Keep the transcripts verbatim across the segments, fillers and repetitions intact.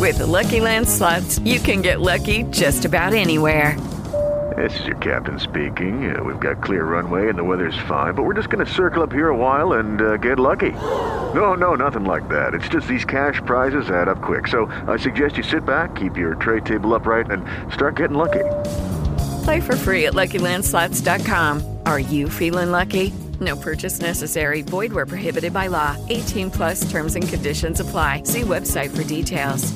With the Lucky Land Slots, you can get lucky just about anywhere. This is your captain speaking. Uh, we've got clear runway and the weather's fine, but we're just going to circle up here a while and uh, get lucky. No, no, nothing like that. It's just these cash prizes add up quick. So I suggest you sit back, keep your tray table upright, and start getting lucky. Play for free at Lucky Land Slots dot com. Are you feeling lucky? No purchase necessary. Void where prohibited by law. eighteen plus terms and conditions apply. See website for details.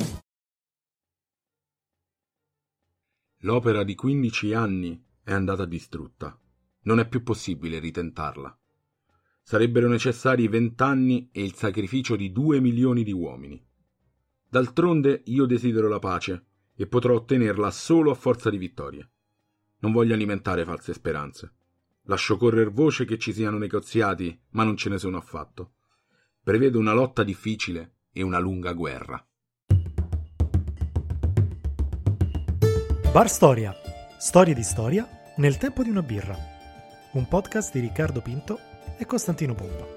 L'opera di quindici anni è andata distrutta. Non è più possibile ritentarla. Sarebbero necessari vent'anni e il sacrificio di due milioni di uomini. D'altronde io desidero la pace e potrò ottenerla solo a forza di vittorie. Non voglio alimentare false speranze. Lascio correr voce che ci siano negoziati, ma non ce ne sono affatto. Prevedo una lotta difficile e una lunga guerra. Bar Storia. Storie di storia nel tempo di una birra. Un podcast di Riccardo Pinto e Costantino Pompa.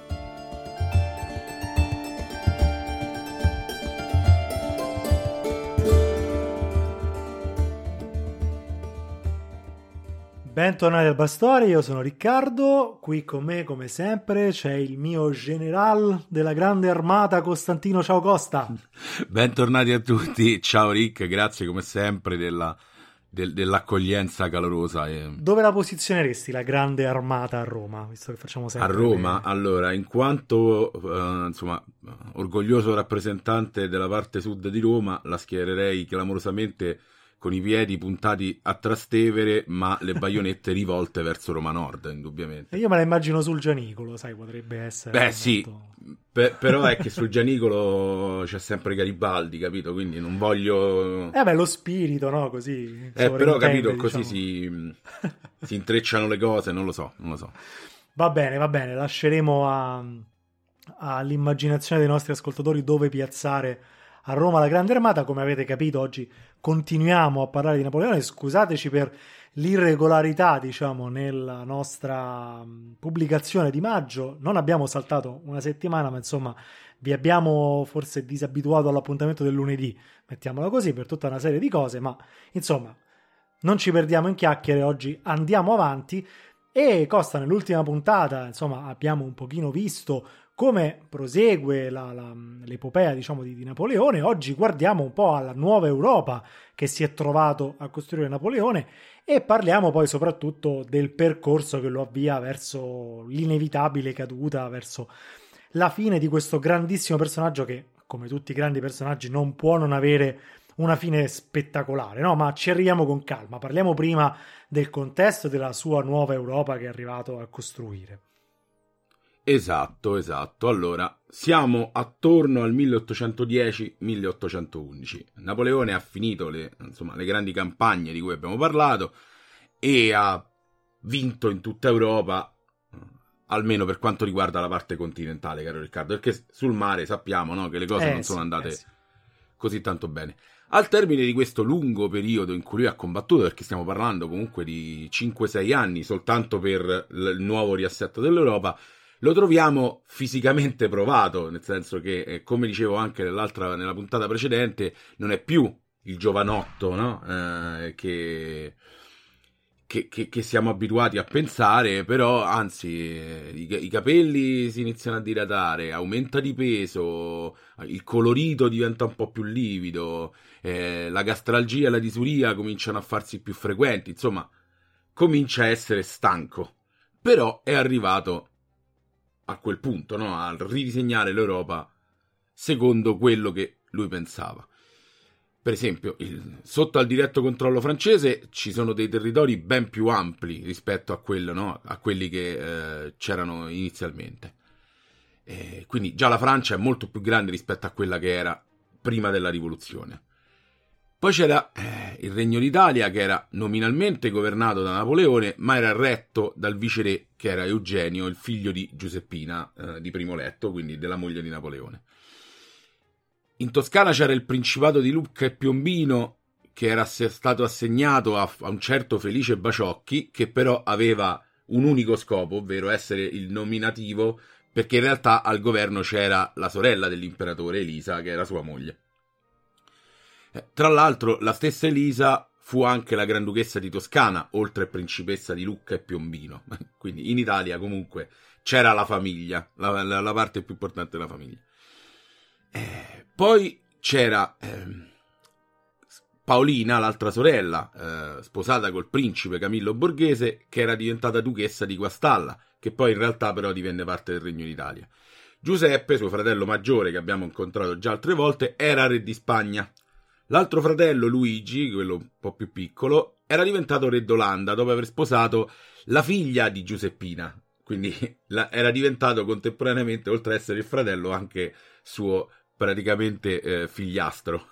Bentornati al Bar Storia, io sono Riccardo, qui con me come sempre c'è il mio general della grande armata Costantino. Ciao Costa. Bentornati a tutti, ciao Rick, grazie come sempre della, del, dell'accoglienza calorosa. E... Dove la posizioneresti la grande armata a Roma, visto che facciamo sempre... A Roma, le... allora, in quanto uh, insomma orgoglioso rappresentante della parte sud di Roma, la schiererei clamorosamente con i piedi puntati a Trastevere, ma le baionette rivolte verso Roma Nord, indubbiamente. Io me la immagino sul Gianicolo, sai, potrebbe essere... Beh, molto... sì, per, però è che sul Gianicolo c'è sempre Garibaldi, capito? Quindi non voglio... Eh beh, lo spirito, no? Così... Eh, però, capito, diciamo. Così si, si intrecciano le cose, non lo so, non lo so. Va bene, va bene, lasceremo a, all'immaginazione dei nostri ascoltatori dove piazzare a Roma la grande armata. Come avete capito, oggi continuiamo a parlare di Napoleone. Scusateci per l'irregolarità, diciamo, nella nostra pubblicazione di maggio. Non abbiamo saltato una settimana, ma insomma vi abbiamo forse disabituato all'appuntamento del lunedì, mettiamola così, per tutta una serie di cose, ma insomma non ci perdiamo in chiacchiere, oggi andiamo avanti. E Costa, nell'ultima puntata, insomma, abbiamo un pochino visto come prosegue la, la, l'epopea, diciamo, di, di Napoleone. Oggi guardiamo un po' alla nuova Europa che si è trovato a costruire Napoleone e parliamo poi soprattutto del percorso che lo avvia verso l'inevitabile caduta, verso la fine di questo grandissimo personaggio che, come tutti i grandi personaggi, non può non avere una fine spettacolare, no? Ma ci arriviamo con calma. Parliamo prima del contesto della sua nuova Europa che è arrivato a costruire. Esatto, esatto. Allora, siamo attorno al milleottocentodieci milleottocentoundici. Napoleone ha finito le, insomma, le grandi campagne di cui abbiamo parlato e ha vinto in tutta Europa, almeno per quanto riguarda la parte continentale, caro Riccardo, perché sul mare sappiamo, no, che le cose eh, non sono sì, andate eh, sì. così tanto bene. Al termine di questo lungo periodo in cui lui ha combattuto, perché stiamo parlando comunque di cinque sei anni soltanto per il nuovo riassetto dell'Europa, lo troviamo fisicamente provato, nel senso che, eh, come dicevo anche nell'altra, nella puntata precedente, non è più il giovanotto, no? eh, che, che, che, che siamo abituati a pensare, però anzi eh, i, i capelli si iniziano a dilatare, aumenta di peso, il colorito diventa un po' più livido, eh, la gastralgia e la disuria cominciano a farsi più frequenti, insomma comincia a essere stanco, però è arrivato a quel punto, no? A ridisegnare l'Europa secondo quello che lui pensava. Per esempio, il, sotto al diretto controllo francese ci sono dei territori ben più ampli rispetto a quello, no? A quelli che eh, c'erano inizialmente. E quindi già la Francia è molto più grande rispetto a quella che era prima della rivoluzione. Poi c'era eh, il Regno d'Italia, che era nominalmente governato da Napoleone, ma era retto dal viceré, che era Eugenio, il figlio di Giuseppina, eh, di Primo Letto, quindi della moglie di Napoleone. In Toscana c'era il Principato di Lucca e Piombino, che era stato assegnato a, a un certo Felice Baciocchi, che però aveva un unico scopo, ovvero essere il nominativo, perché in realtà al governo c'era la sorella dell'imperatore, Elisa, che era sua moglie. Eh, tra l'altro la stessa Elisa fu anche la Granduchessa di Toscana, oltre a principessa di Lucca e Piombino. Quindi in Italia comunque c'era la famiglia, la, la, la parte più importante della famiglia. Eh, poi c'era eh, Paolina, l'altra sorella, eh, sposata col principe Camillo Borghese, che era diventata duchessa di Guastalla, che poi in realtà però divenne parte del Regno d'Italia. Giuseppe, suo fratello maggiore, che abbiamo incontrato già altre volte, era re di Spagna. L'altro fratello, Luigi, quello un po' più piccolo, era diventato re d'Olanda dopo aver sposato la figlia di Giuseppina. Quindi la, era diventato contemporaneamente, oltre ad essere il fratello, anche suo praticamente eh, figliastro.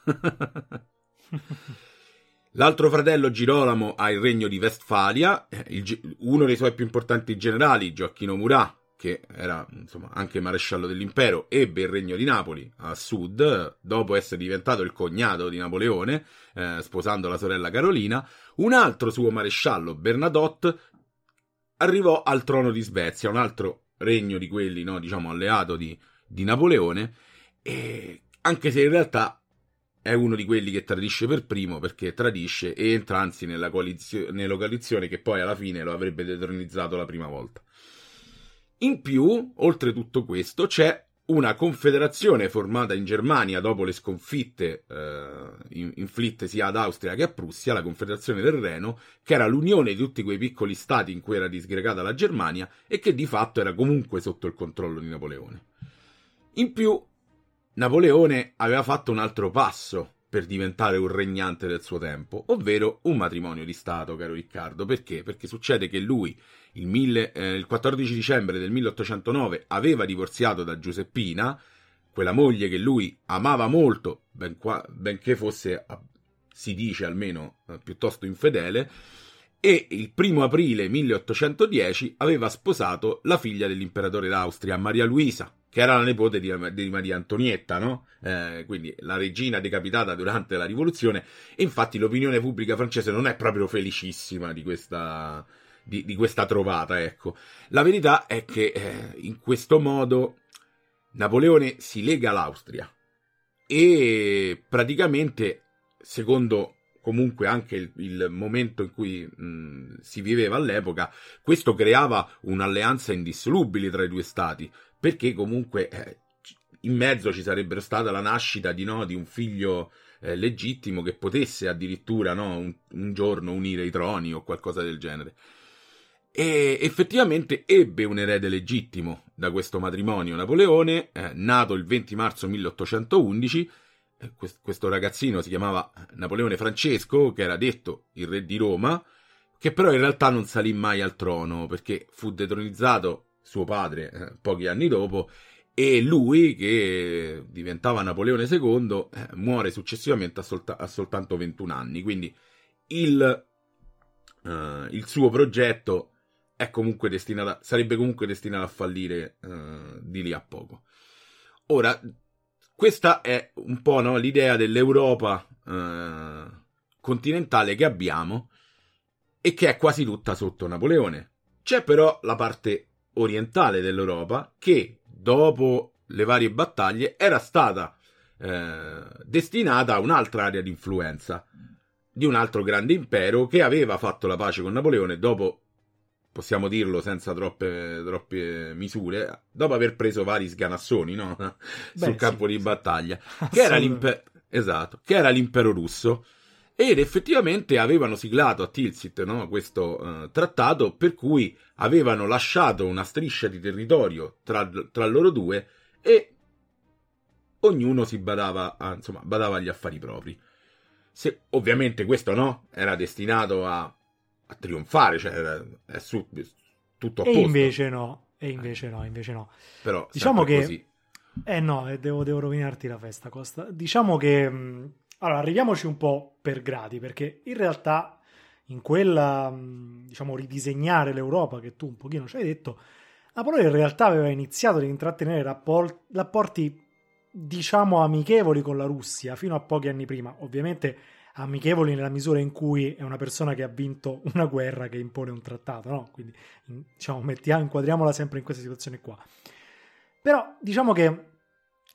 L'altro fratello Girolamo ha il regno di Vestfalia, il, uno dei suoi più importanti generali, Gioacchino Murat, che era insomma anche maresciallo dell'impero, ebbe il regno di Napoli a sud, dopo essere diventato il cognato di Napoleone, eh, sposando la sorella Carolina. Un altro suo maresciallo, Bernadotte, arrivò al trono di Svezia, un altro regno di quelli, no, diciamo, alleato di, di Napoleone, e anche se in realtà è uno di quelli che tradisce per primo, perché tradisce e entra anzi nella, coalizio- nella coalizione che poi alla fine lo avrebbe detronizzato la prima volta. In più, oltre tutto questo, c'è una confederazione formata in Germania dopo le sconfitte eh, inflitte sia ad Austria che a Prussia, la Confederazione del Reno, che era l'unione di tutti quei piccoli stati in cui era disgregata la Germania e che di fatto era comunque sotto il controllo di Napoleone. In più, Napoleone aveva fatto un altro passo per diventare un regnante del suo tempo, ovvero un matrimonio di Stato, caro Riccardo. Perché? Perché succede che lui il, mille, eh, il quattordici dicembre del milleottocentonove aveva divorziato da Giuseppina, quella moglie che lui amava molto, ben qua, benché fosse, si dice almeno, eh, piuttosto infedele, e il primo aprile milleottocentodieci aveva sposato la figlia dell'imperatore d'Austria, Maria Luisa, che era la nipote di, di Maria Antonietta, no? Eh, quindi la regina decapitata durante la rivoluzione, e infatti l'opinione pubblica francese non è proprio felicissima di questa, di, di questa trovata, ecco. La verità è che eh, in questo modo Napoleone si lega all'Austria e praticamente, secondo comunque anche il, il momento in cui mh, si viveva all'epoca, questo creava un'alleanza indissolubile tra i due stati, perché comunque eh, in mezzo ci sarebbe stata la nascita di, no, di un figlio eh, legittimo che potesse addirittura, no, un, un giorno unire i troni o qualcosa del genere. E effettivamente ebbe un erede legittimo da questo matrimonio Napoleone, eh, nato il venti marzo milleottocentoundici. Eh, quest- questo ragazzino si chiamava Napoleone Francesco, che era detto il re di Roma, che però in realtà non salì mai al trono, perché fu detronizzato suo padre eh, pochi anni dopo, e lui, che diventava Napoleone secondo, eh, muore successivamente a, solta- a soltanto ventuno anni. Quindi il, eh, il suo progetto è comunque destinato, sarebbe comunque destinato a fallire eh, di lì a poco. Ora, questa è un po', no, l'idea dell'Europa eh, continentale che abbiamo e che è quasi tutta sotto Napoleone. C'è però la parte orientale dell'Europa che dopo le varie battaglie era stata eh, destinata a un'altra area di influenza di un altro grande impero che aveva fatto la pace con Napoleone dopo, possiamo dirlo senza troppe, troppe misure, dopo aver preso vari sganassoni, no? Beh, sul sì, campo di battaglia, che era, esatto, che era l'impero russo. Ed effettivamente avevano siglato a Tilsit, no, questo uh, trattato, per cui avevano lasciato una striscia di territorio tra, tra loro due e ognuno si badava, a, insomma, badava agli affari propri. Se, ovviamente questo, no, era destinato a, a trionfare, cioè era, è su, tutto a posto. E invece no, e invece no, invece no. Però diciamo che così. Eh no, devo, devo rovinarti la festa, Costa. Diciamo che mh, allora arriviamoci un po' per gradi, perché in realtà in quella, mh, diciamo, ridisegnare l'Europa che tu un pochino ci hai detto, Napoleone in realtà aveva iniziato ad intrattenere rapport- rapporti, diciamo, amichevoli con la Russia fino a pochi anni prima. Ovviamente amichevoli nella misura in cui è una persona che ha vinto una guerra che impone un trattato, no? Quindi, diciamo, mettiamo, inquadriamola sempre in questa situazione qua. Però diciamo che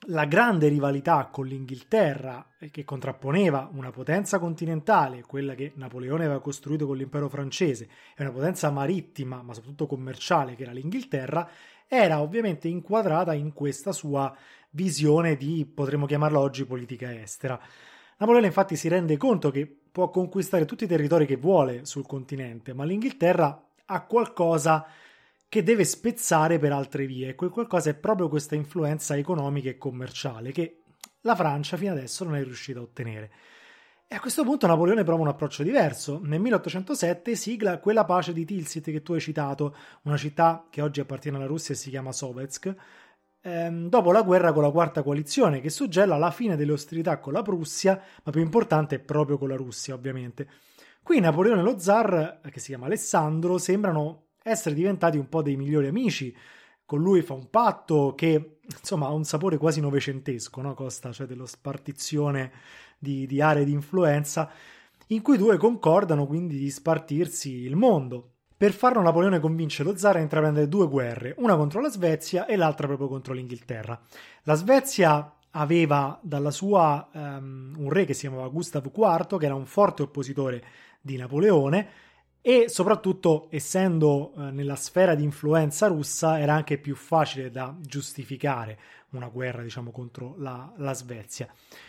la grande rivalità con l'Inghilterra, che contrapponeva una potenza continentale, quella che Napoleone aveva costruito con l'impero francese, e una potenza marittima, ma soprattutto commerciale, che era l'Inghilterra, era ovviamente inquadrata in questa sua visione di, potremmo chiamarla oggi, politica estera. Napoleone infatti si rende conto che può conquistare tutti i territori che vuole sul continente, ma l'Inghilterra ha qualcosa che deve spezzare per altre vie, e quel qualcosa è proprio questa influenza economica e commerciale che la Francia fino adesso non è riuscita a ottenere. E a questo punto Napoleone prova un approccio diverso. Nel milleottocentosette sigla quella pace di Tilsit che tu hai citato, una città che oggi appartiene alla Russia e si chiama Sovetsk, ehm, dopo la guerra con la Quarta Coalizione, che suggella la fine delle ostilità con la Prussia, ma più importante proprio con la Russia, ovviamente. Qui Napoleone e lo zar, che si chiama Alessandro, sembrano essere diventati un po' dei migliori amici. Con lui fa un patto che insomma ha un sapore quasi novecentesco, no? Costa, cioè dello spartizione di, di aree di influenza, in cui i due concordano quindi di spartirsi il mondo. Per farlo Napoleone convince lo zar a intraprendere due guerre, una contro la Svezia e l'altra proprio contro l'Inghilterra. La Svezia aveva dalla sua um, un re che si chiamava Gustav quarto, che era un forte oppositore di Napoleone, e soprattutto, essendo eh, nella sfera di influenza russa, era anche più facile da giustificare una guerra, diciamo, contro la, la Svezia.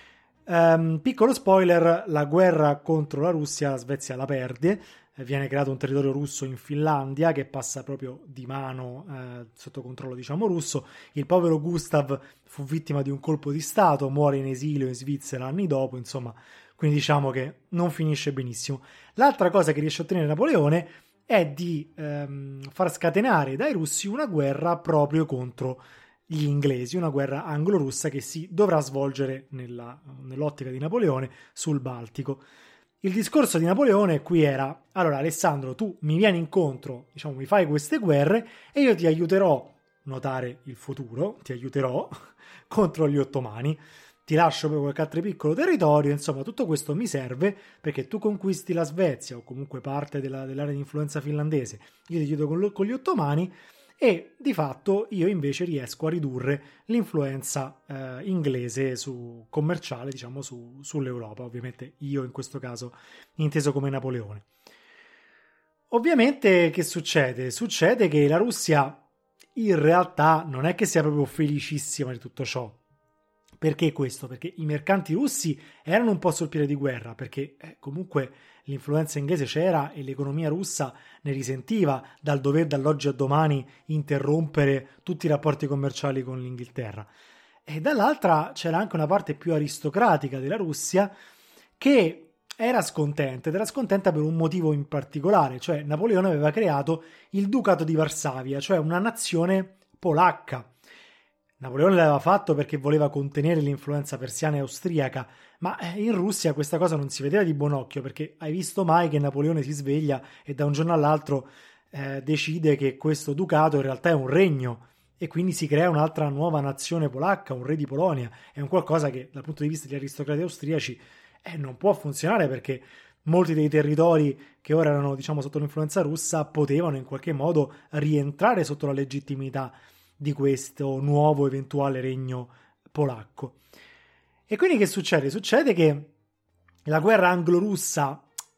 Um, piccolo spoiler, la guerra contro la Russia la Svezia la perde, eh, viene creato un territorio russo in Finlandia che passa proprio di mano eh, sotto controllo, diciamo, russo. Il povero Gustav fu vittima di un colpo di stato, muore in esilio in Svizzera anni dopo, insomma. Quindi diciamo che non finisce benissimo. L'altra cosa che riesce a ottenere Napoleone è di ehm, far scatenare dai russi una guerra proprio contro gli inglesi, una guerra anglo-russa che si dovrà svolgere nella, nell'ottica di Napoleone sul Baltico. Il discorso di Napoleone qui era: allora Alessandro, tu mi vieni incontro, diciamo, mi fai queste guerre e io ti aiuterò, notare il futuro, ti aiuterò contro gli ottomani. Ti lascio per qualche altro piccolo territorio, insomma tutto questo mi serve perché tu conquisti la Svezia o comunque parte della, dell'area di influenza finlandese, io ti aiuto con, lo, con gli ottomani e di fatto io invece riesco a ridurre l'influenza eh, inglese su, commerciale, diciamo, su, sull'Europa, ovviamente io in questo caso inteso come Napoleone. Ovviamente che succede? Succede che la Russia in realtà non è che sia proprio felicissima di tutto ciò. Perché questo? Perché i mercanti russi erano un po' sul piede di guerra, perché eh, comunque l'influenza inglese c'era e l'economia russa ne risentiva dal dover dall'oggi a domani interrompere tutti i rapporti commerciali con l'Inghilterra. E dall'altra c'era anche una parte più aristocratica della Russia che era scontenta, ed era scontenta per un motivo in particolare, cioè Napoleone aveva creato il Ducato di Varsavia, cioè una nazione polacca. Napoleone l'aveva fatto perché voleva contenere l'influenza persiana e austriaca, ma in Russia questa cosa non si vedeva di buon occhio, perché hai visto mai che Napoleone si sveglia e da un giorno all'altro eh, decide che questo ducato in realtà è un regno e quindi si crea un'altra nuova nazione polacca, un re di Polonia. È un qualcosa che dal punto di vista degli aristocrati austriaci eh, non può funzionare, perché molti dei territori che ora erano, diciamo, sotto l'influenza russa potevano in qualche modo rientrare sotto la legittimità di questo nuovo eventuale regno polacco. E quindi che succede? Succede che la guerra anglo-russa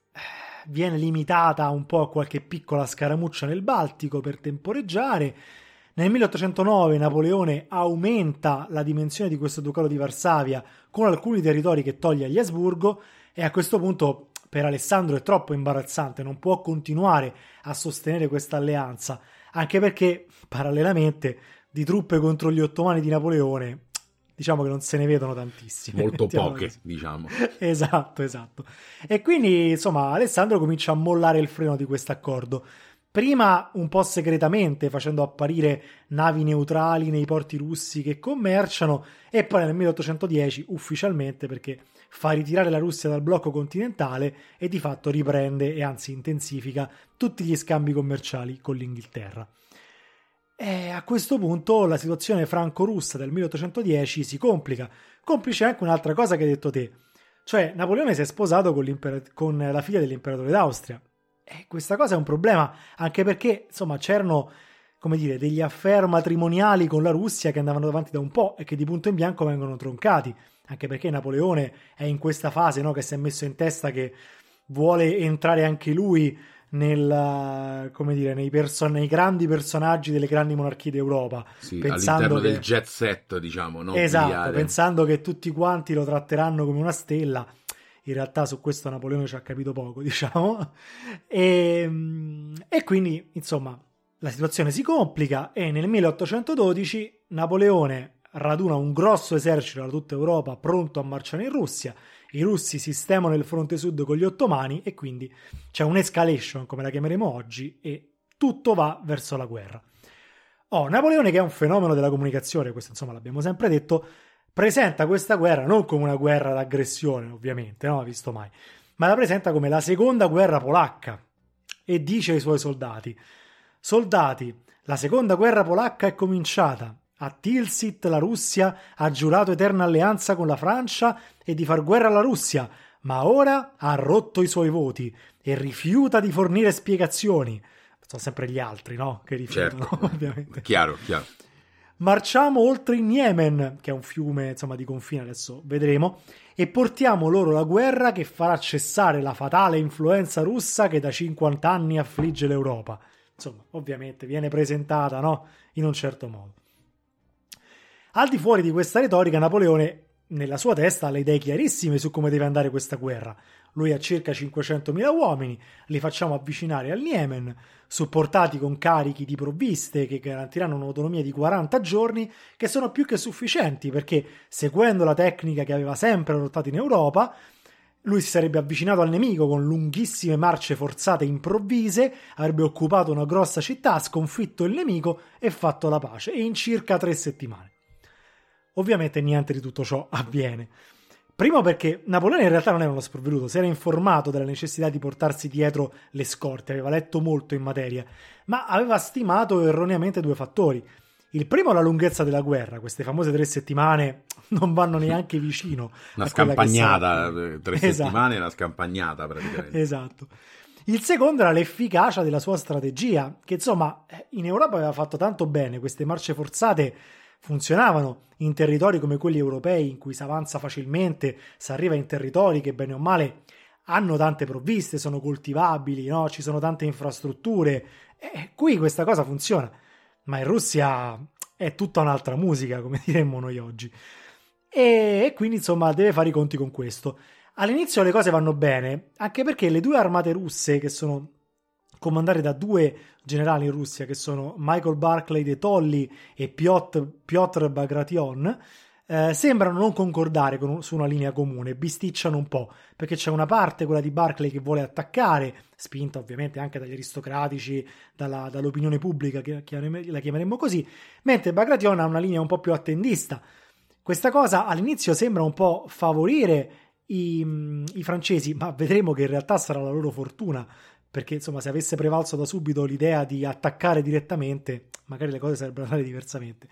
viene limitata un po' a qualche piccola scaramuccia nel Baltico per temporeggiare. Nel milleottocentonove Napoleone aumenta la dimensione di questo Ducato di Varsavia con alcuni territori che toglie agli Asburgo, e a questo punto per Alessandro è troppo imbarazzante, non può continuare a sostenere questa alleanza, anche perché parallelamente di truppe contro gli ottomani di Napoleone diciamo che non se ne vedono tantissime. Molto poche, diciamo. Esatto, esatto. E quindi, insomma, Alessandro comincia a mollare il freno di questo accordo. Prima un po' segretamente, facendo apparire navi neutrali nei porti russi che commerciano, e poi nel milleottocentodieci ufficialmente, perché fa ritirare la Russia dal blocco continentale e di fatto riprende e anzi intensifica tutti gli scambi commerciali con l'Inghilterra. E a questo punto la situazione franco-russa del milleottocentodieci si complica, complice anche un'altra cosa che hai detto te, cioè Napoleone si è sposato con, con la figlia dell'imperatore d'Austria, e questa cosa è un problema anche perché insomma c'erano come dire, degli affair matrimoniali con la Russia che andavano avanti da un po' e che di punto in bianco vengono troncati, anche perché Napoleone è in questa fase, no, che si è messo in testa che vuole entrare anche lui nel, come dire, nei, perso- nei grandi personaggi delle grandi monarchie d'Europa, sì, pensando all'interno che... del jet set, diciamo, no? Esatto, Filiale. pensando che tutti quanti lo tratteranno come una stella. In realtà su questo Napoleone ci ha capito poco, diciamo, e, e quindi, insomma, la situazione si complica e nel milleottocentododici Napoleone raduna un grosso esercito da tutta Europa pronto a marciare in Russia. I russi sistemano il fronte sud con gli ottomani e quindi c'è un'escalation, come la chiameremo oggi, e tutto va verso la guerra. Oh, Napoleone, che è un fenomeno della comunicazione, questo insomma l'abbiamo sempre detto, presenta questa guerra non come una guerra d'aggressione, ovviamente, no, visto mai, ma la presenta come la seconda guerra polacca e dice ai suoi soldati: soldati, la seconda guerra polacca è cominciata. A Tilsit la Russia ha giurato eterna alleanza con la Francia e di far guerra alla Russia, ma ora ha rotto i suoi voti e rifiuta di fornire spiegazioni. Sono sempre gli altri, no? Che rifiutano, certo. ovviamente. Chiaro, chiaro. Marciamo oltre in Yemen, che è un fiume, insomma, di confine, adesso vedremo, e portiamo loro la guerra che farà cessare la fatale influenza russa che da cinquanta anni affligge l'Europa. Insomma, ovviamente viene presentata, no? In un certo modo. Al di fuori di questa retorica, Napoleone, nella sua testa, ha le idee chiarissime su come deve andare questa guerra. Lui ha circa cinquecentomila uomini, li facciamo avvicinare al Yemen, supportati con carichi di provviste che garantiranno un'autonomia di quaranta giorni, che sono più che sufficienti, perché, seguendo la tecnica che aveva sempre adottato in Europa, lui si sarebbe avvicinato al nemico con lunghissime marce forzate improvvise, avrebbe occupato una grossa città, sconfitto il nemico e fatto la pace, e in circa tre settimane. Ovviamente niente di tutto ciò avviene. Primo perché Napoleone in realtà non era uno sprovveduto, si era informato della necessità di portarsi dietro le scorte, aveva letto molto in materia, ma aveva stimato erroneamente due fattori. Il primo, la lunghezza della guerra, queste famose tre settimane non vanno neanche vicino. Una scampagnata, sarà... tre esatto. settimane, una scampagnata praticamente. Esatto. Il secondo era l'efficacia della sua strategia, che insomma in Europa aveva fatto tanto bene, queste marce forzate funzionavano in territori come quelli europei in cui si avanza facilmente, si arriva in territori che bene o male hanno tante provviste, sono coltivabili, no? Ci sono tante infrastrutture, e qui questa cosa funziona, ma in Russia è tutta un'altra musica, come diremmo noi oggi, e quindi insomma deve fare i conti con questo. All'inizio le cose vanno bene, anche perché le due armate russe, che sono comandate da due generali in Russia, che sono Michael Barclay de Tolly e Piotr, Piotr Bagration, eh, sembrano non concordare con, su una linea comune, bisticciano un po', perché c'è una parte, quella di Barclay, che vuole attaccare, spinta ovviamente anche dagli aristocratici, dalla, dall'opinione pubblica, che la chiameremmo così, mentre Bagration ha una linea un po' più attendista. Questa cosa all'inizio sembra un po' favorire i, i francesi, ma vedremo che in realtà sarà la loro fortuna, perché insomma se avesse prevalso da subito l'idea di attaccare direttamente, magari le cose sarebbero andate diversamente.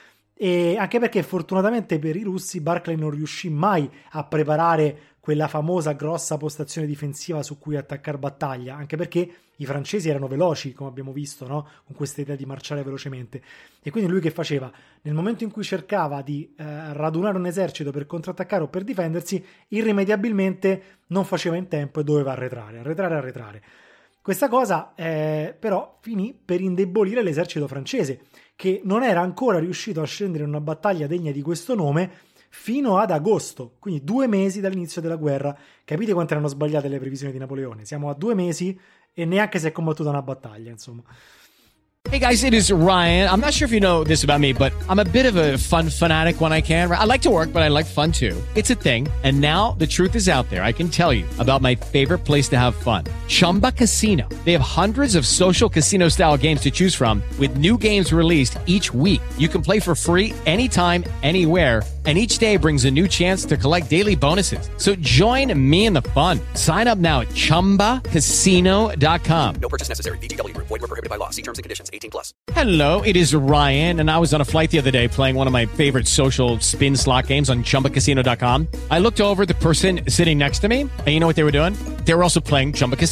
E anche perché fortunatamente per i russi Barclay non riuscì mai a preparare quella famosa grossa postazione difensiva su cui attaccare battaglia, anche perché i francesi erano veloci, come abbiamo visto, no? Con questa idea di marciare velocemente. E quindi lui che faceva? Nel momento in cui cercava di eh, radunare un esercito per contrattaccare o per difendersi, irrimediabilmente non faceva in tempo e doveva arretrare, arretrare, arretrare. Questa cosa eh, però finì per indebolire l'esercito francese, che non era ancora riuscito a scendere in una battaglia degna di questo nome fino ad agosto, quindi due mesi dall'inizio della guerra. Capite quanto erano sbagliate le previsioni di Napoleone? Siamo a due mesi e neanche si è combattuta una battaglia, insomma. Hey guys, it is Ryan. I'm not sure if you know this about me, but I'm a bit of a fun fanatic when I can. I like to work, but I like fun too. It's a thing. And now the truth is out there. I can tell you about my favorite place to have fun. Chumba Casino. They have hundreds of social casino style games to choose from with new games released each week. You can play for free anytime, anywhere. And each day brings a new chance to collect daily bonuses. So join me in the fun. Sign up now at chumba casino dot com. No purchase necessary. V G W. Void where prohibited by law. See terms and conditions. eighteen plus. Hello, it is Ryan, and I was on a flight the other day playing one of my favorite social spin slot games on chumba casino dot com. I looked over at the person sitting next to me, and you know what they were doing? They were also playing Chumba Casino.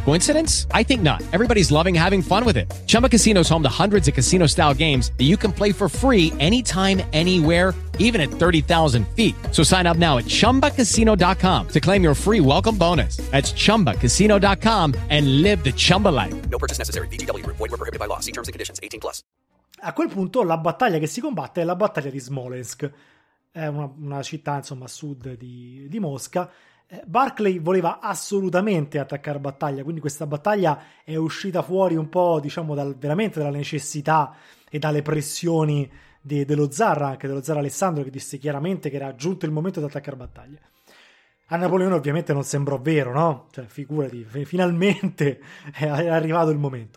Coincidence? I think not. Everybody's loving having fun with it. Chumba Casino is home to hundreds of casino-style games that you can play for free anytime, anywhere, even at thirty thousand feet. So sign up now at chumba casino dot com to claim your free welcome bonus. That's chumba casino dot com and live the Chumba life. No purchase necessary. V G W. Void where prohibited by law. See terms and conditions. eighteen plus. A quel punto la battaglia che si combatte è la battaglia di Smolensk. È una, una città, insomma, a sud di, di Mosca. Barclay voleva assolutamente attaccare battaglia, quindi questa battaglia è uscita fuori un po', diciamo, dal, veramente dalla necessità e dalle pressioni de, dello zar, anche dello zar Alessandro, che disse chiaramente che era giunto il momento di attaccare battaglia. A Napoleone ovviamente non sembrò vero, no? Cioè, figurati, finalmente è arrivato il momento.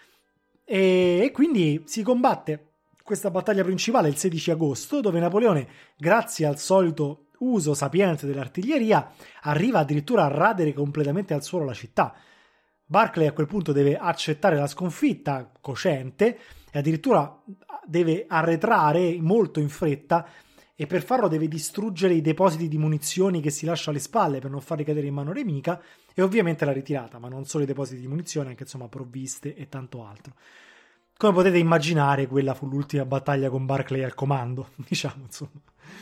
E, e quindi si combatte questa battaglia principale il sedici agosto, dove Napoleone, grazie al solito uso sapiente dell'artiglieria, arriva addirittura a radere completamente al suolo la città. Barclay a quel punto deve accettare la sconfitta cocente e addirittura deve arretrare molto in fretta, e per farlo deve distruggere i depositi di munizioni che si lascia alle spalle per non farli cadere in mano nemica, e ovviamente la ritirata, ma non solo i depositi di munizioni, anche insomma provviste e tanto altro. Come potete immaginare, quella fu l'ultima battaglia con Barclay al comando, diciamo, insomma.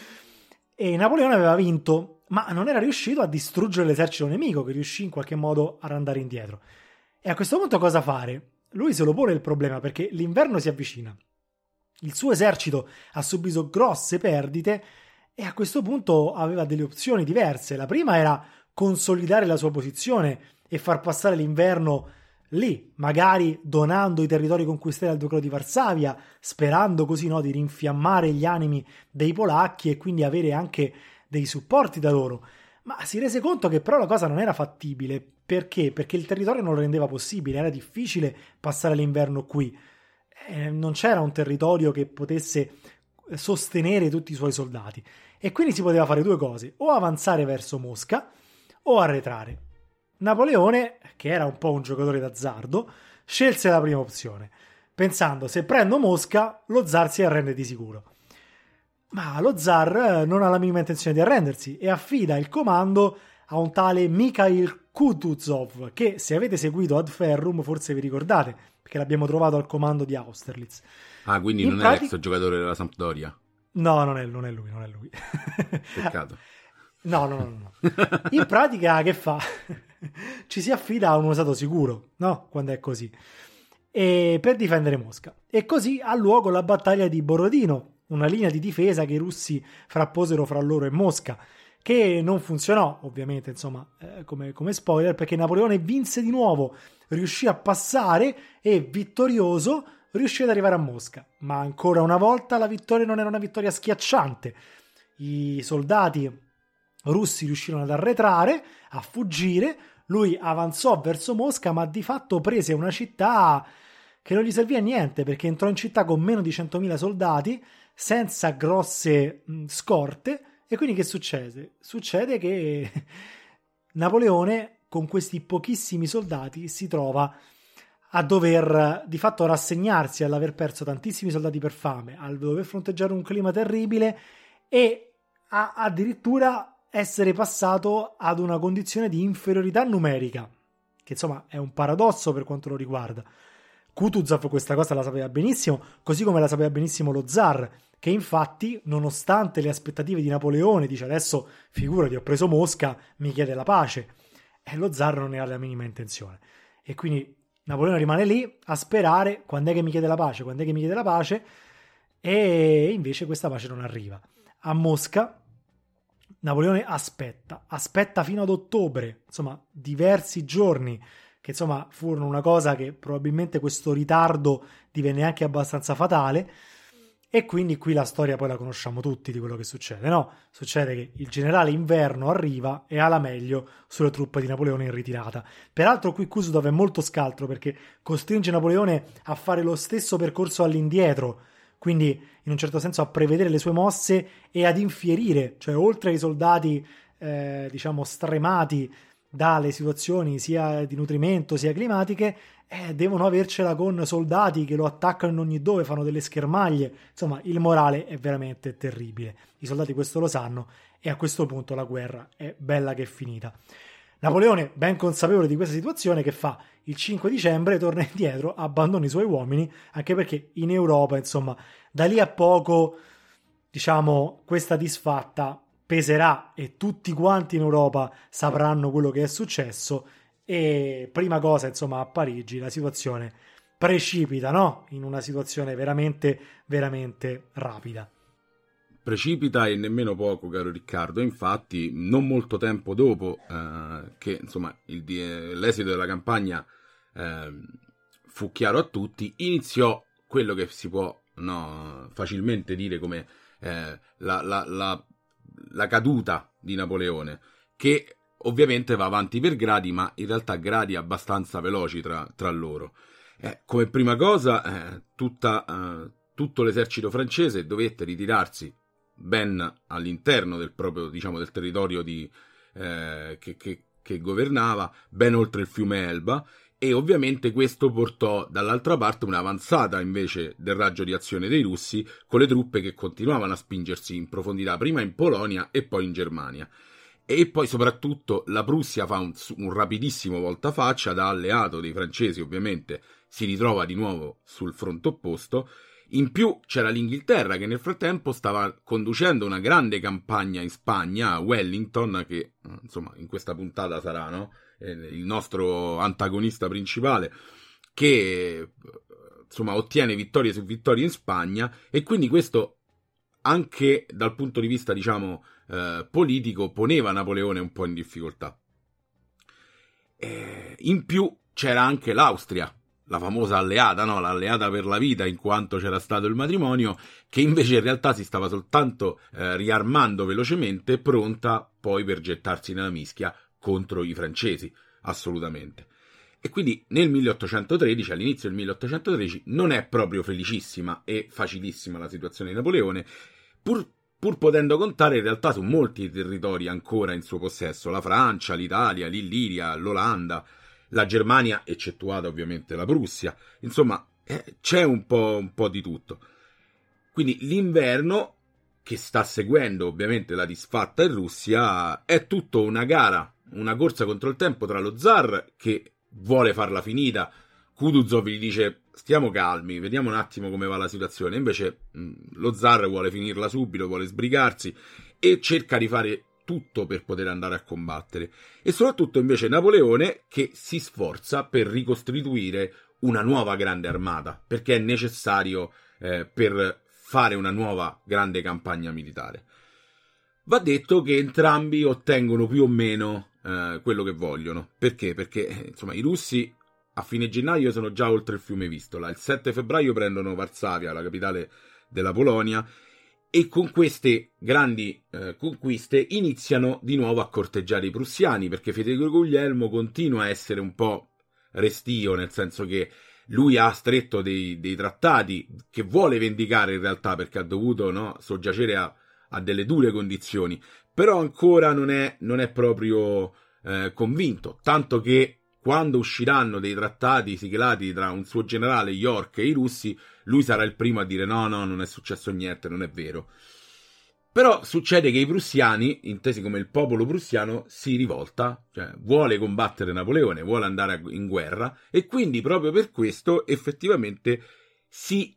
E Napoleone aveva vinto, ma non era riuscito a distruggere l'esercito nemico, che riuscì in qualche modo a andare indietro. E a questo punto cosa fare? Lui se lo pone il problema, perché l'inverno si avvicina. Il suo esercito ha subito grosse perdite e a questo punto aveva delle opzioni diverse. La prima era consolidare la sua posizione e far passare l'inverno lì, magari donando i territori conquistati al ducato di Varsavia, sperando così, no, di rinfiammare gli animi dei polacchi e quindi avere anche dei supporti da loro. Ma si rese conto che però la cosa non era fattibile. Perché? Perché il territorio non lo rendeva possibile, era difficile passare l'inverno qui. Eh, non c'era un territorio che potesse sostenere tutti i suoi soldati. E quindi si poteva fare due cose: o avanzare verso Mosca o arretrare. Napoleone, che era un po' un giocatore d'azzardo, scelse la prima opzione, pensando: se prendo Mosca, lo zar si arrende di sicuro. Ma lo zar non ha la minima intenzione di arrendersi e affida il comando a un tale Mikhail Kutuzov, che se avete seguito Ad Ferrum forse vi ricordate, perché l'abbiamo trovato al comando di Austerlitz. Ah, quindi In non pratica... è l'ex giocatore della Sampdoria? No, non è, non è lui, non è lui. Peccato. No, no, no, no. In pratica che fa? Ci si affida a un usato sicuro, no? Quando è così. E per difendere Mosca. E così ha luogo la battaglia di Borodino, una linea di difesa che i russi frapposero fra loro e Mosca, che non funzionò, ovviamente, insomma, eh, come, come spoiler, perché Napoleone vinse di nuovo, riuscì a passare e, vittorioso, riuscì ad arrivare a Mosca. Ma ancora una volta la vittoria non era una vittoria schiacciante. I soldati russi riuscirono ad arretrare, a fuggire. Lui avanzò verso Mosca, ma di fatto prese una città che non gli serviva a niente, perché entrò in città con meno di centomila soldati, senza grosse mh, scorte. E quindi che succede? Succede che Napoleone, con questi pochissimi soldati, si trova a dover di fatto rassegnarsi all'aver perso tantissimi soldati per fame, al dover fronteggiare un clima terribile e a addirittura essere passato ad una condizione di inferiorità numerica, che insomma è un paradosso per quanto lo riguarda. Kutuzov questa cosa la sapeva benissimo, così come la sapeva benissimo lo zar, che infatti, nonostante le aspettative di Napoleone, dice: adesso figurati, ho preso Mosca, mi chiede la pace. E lo zar non ne ha la minima intenzione. E quindi Napoleone rimane lì a sperare: quando è che mi chiede la pace, quando è che mi chiede la pace, e invece questa pace non arriva. A Mosca Napoleone aspetta, aspetta fino ad ottobre, insomma diversi giorni, che insomma furono una cosa che probabilmente questo ritardo divenne anche abbastanza fatale. E quindi qui la storia poi la conosciamo tutti di quello che succede, no? Succede che il generale Inverno arriva e ha la meglio sulle truppe di Napoleone in ritirata. Peraltro qui Kutuzov è molto scaltro, perché costringe Napoleone a fare lo stesso percorso all'indietro, quindi in un certo senso a prevedere le sue mosse e ad infierire, cioè oltre ai soldati eh, diciamo stremati dalle situazioni sia di nutrimento sia climatiche, eh, devono avercela con soldati che lo attaccano in ogni dove, fanno delle schermaglie. Insomma, il morale è veramente terribile. I soldati questo lo sanno e a questo punto la guerra è bella che è finita. Napoleone, ben consapevole di questa situazione, che fa? Il cinque dicembre torna indietro, abbandona i suoi uomini, anche perché in Europa, insomma, da lì a poco, diciamo, questa disfatta peserà e tutti quanti in Europa sapranno quello che è successo. E prima cosa, insomma, a Parigi la situazione precipita, no? In una situazione veramente, veramente rapida. Precipita e nemmeno poco, caro Riccardo. Infatti, non molto tempo dopo eh, che insomma il, l'esito della campagna eh, fu chiaro a tutti, iniziò quello che si può no, facilmente dire come eh, la, la, la, la caduta di Napoleone, che ovviamente va avanti per gradi, ma in realtà gradi abbastanza veloci tra, tra loro. Eh, come prima cosa, eh, tutta, eh, tutto l'esercito francese dovette ritirarsi ben all'interno del proprio, diciamo, del territorio di, eh, che, che, che governava, ben oltre il fiume Elba, e ovviamente questo portò dall'altra parte un'avanzata invece del raggio di azione dei russi, con le truppe che continuavano a spingersi in profondità, prima in Polonia e poi in Germania. E poi soprattutto la Prussia fa un, un rapidissimo voltafaccia, da alleato dei francesi ovviamente si ritrova di nuovo sul fronte opposto. In più c'era l'Inghilterra che nel frattempo stava conducendo una grande campagna in Spagna, a Wellington, che insomma in questa puntata sarà no? eh, il nostro antagonista principale, che insomma ottiene vittorie su vittorie in Spagna, e quindi questo anche dal punto di vista diciamo eh, politico poneva Napoleone un po' in difficoltà. Eh, in più c'era anche l'Austria, la famosa alleata, no? L'alleata per la vita, in quanto c'era stato il matrimonio, che invece in realtà si stava soltanto eh, riarmando velocemente, pronta poi per gettarsi nella mischia contro i francesi, assolutamente. E quindi nel milleottocentotredici, all'inizio del milleottocentotredici, non è proprio felicissima e facilissima la situazione di Napoleone, pur, pur potendo contare in realtà su molti territori ancora in suo possesso: la Francia, l'Italia, l'Illiria, l'Olanda, la Germania, eccettuata ovviamente la Prussia. Insomma, eh, c'è un po', un po' di tutto. Quindi l'inverno, che sta seguendo ovviamente la disfatta in Russia, è tutto una gara, una corsa contro il tempo tra lo zar, che vuole farla finita. Kutuzov gli dice: stiamo calmi, vediamo un attimo come va la situazione. Invece mh, lo zar vuole finirla subito, vuole sbrigarsi e cerca di fare tutto per poter andare a combattere. E soprattutto invece Napoleone, che si sforza per ricostituire una nuova grande armata, perché è necessario eh, per fare una nuova grande campagna militare. Va detto che entrambi ottengono più o meno eh, quello che vogliono. Perché? Perché insomma i russi a fine gennaio sono già oltre il fiume Vistola, il sette febbraio prendono Varsavia, la capitale della Polonia, e con queste grandi eh, conquiste iniziano di nuovo a corteggiare i prussiani, perché Federico Guglielmo continua a essere un po' restio, nel senso che lui ha stretto dei, dei trattati che vuole vendicare in realtà, perché ha dovuto no, soggiacere a, a delle dure condizioni, però ancora non è, non è proprio eh, convinto, tanto che quando usciranno dei trattati siglati tra un suo generale York e i russi, lui sarà il primo a dire no, no, non è successo niente, non è vero. Però succede che i prussiani, intesi come il popolo prussiano, si rivolta, cioè vuole combattere Napoleone, vuole andare in guerra, e quindi proprio per questo effettivamente si,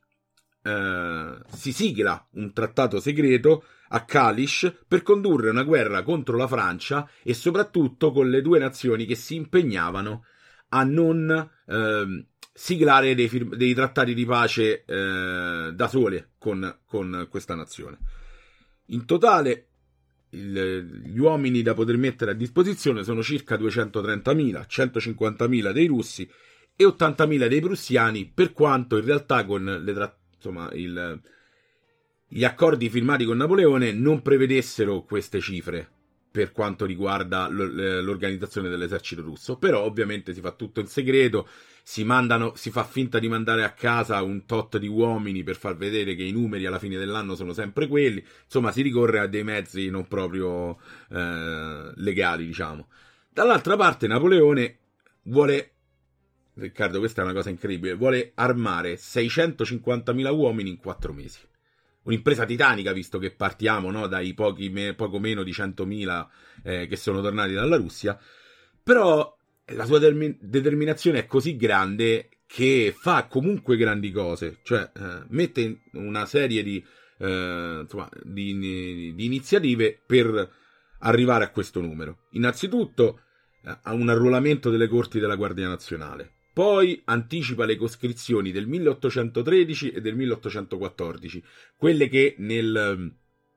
eh, si sigla un trattato segreto a Kalisz per condurre una guerra contro la Francia, e soprattutto con le due nazioni che si impegnavano a non eh, siglare dei, firm- dei trattati di pace eh, da sole con, con questa nazione. In totale il, gli uomini da poter mettere a disposizione sono circa duecentotrentamila, centocinquantamila dei russi e ottantamila dei prussiani, per quanto in realtà con le tra- insomma il gli accordi firmati con Napoleone non prevedessero queste cifre per quanto riguarda l'organizzazione dell'esercito russo. Però ovviamente si fa tutto in segreto, si mandano, si fa finta di mandare a casa un tot di uomini per far vedere che i numeri alla fine dell'anno sono sempre quelli. Insomma, si ricorre a dei mezzi non proprio eh, legali, diciamo. Dall'altra parte Napoleone vuole, Riccardo, questa è una cosa incredibile, vuole armare seicentocinquantamila uomini in quattro mesi. Un'impresa titanica, visto che partiamo no, dai pochi me, poco meno di centomila eh, che sono tornati dalla Russia. Però la sua termi- determinazione è così grande che fa comunque grandi cose, cioè eh, mette una serie di, eh, insomma, di, di iniziative per arrivare a questo numero. Innanzitutto eh, ha un arruolamento delle corti della Guardia Nazionale, poi anticipa le coscrizioni del milleottocentotredici e del milleottocentoquattordici, quelle che nel...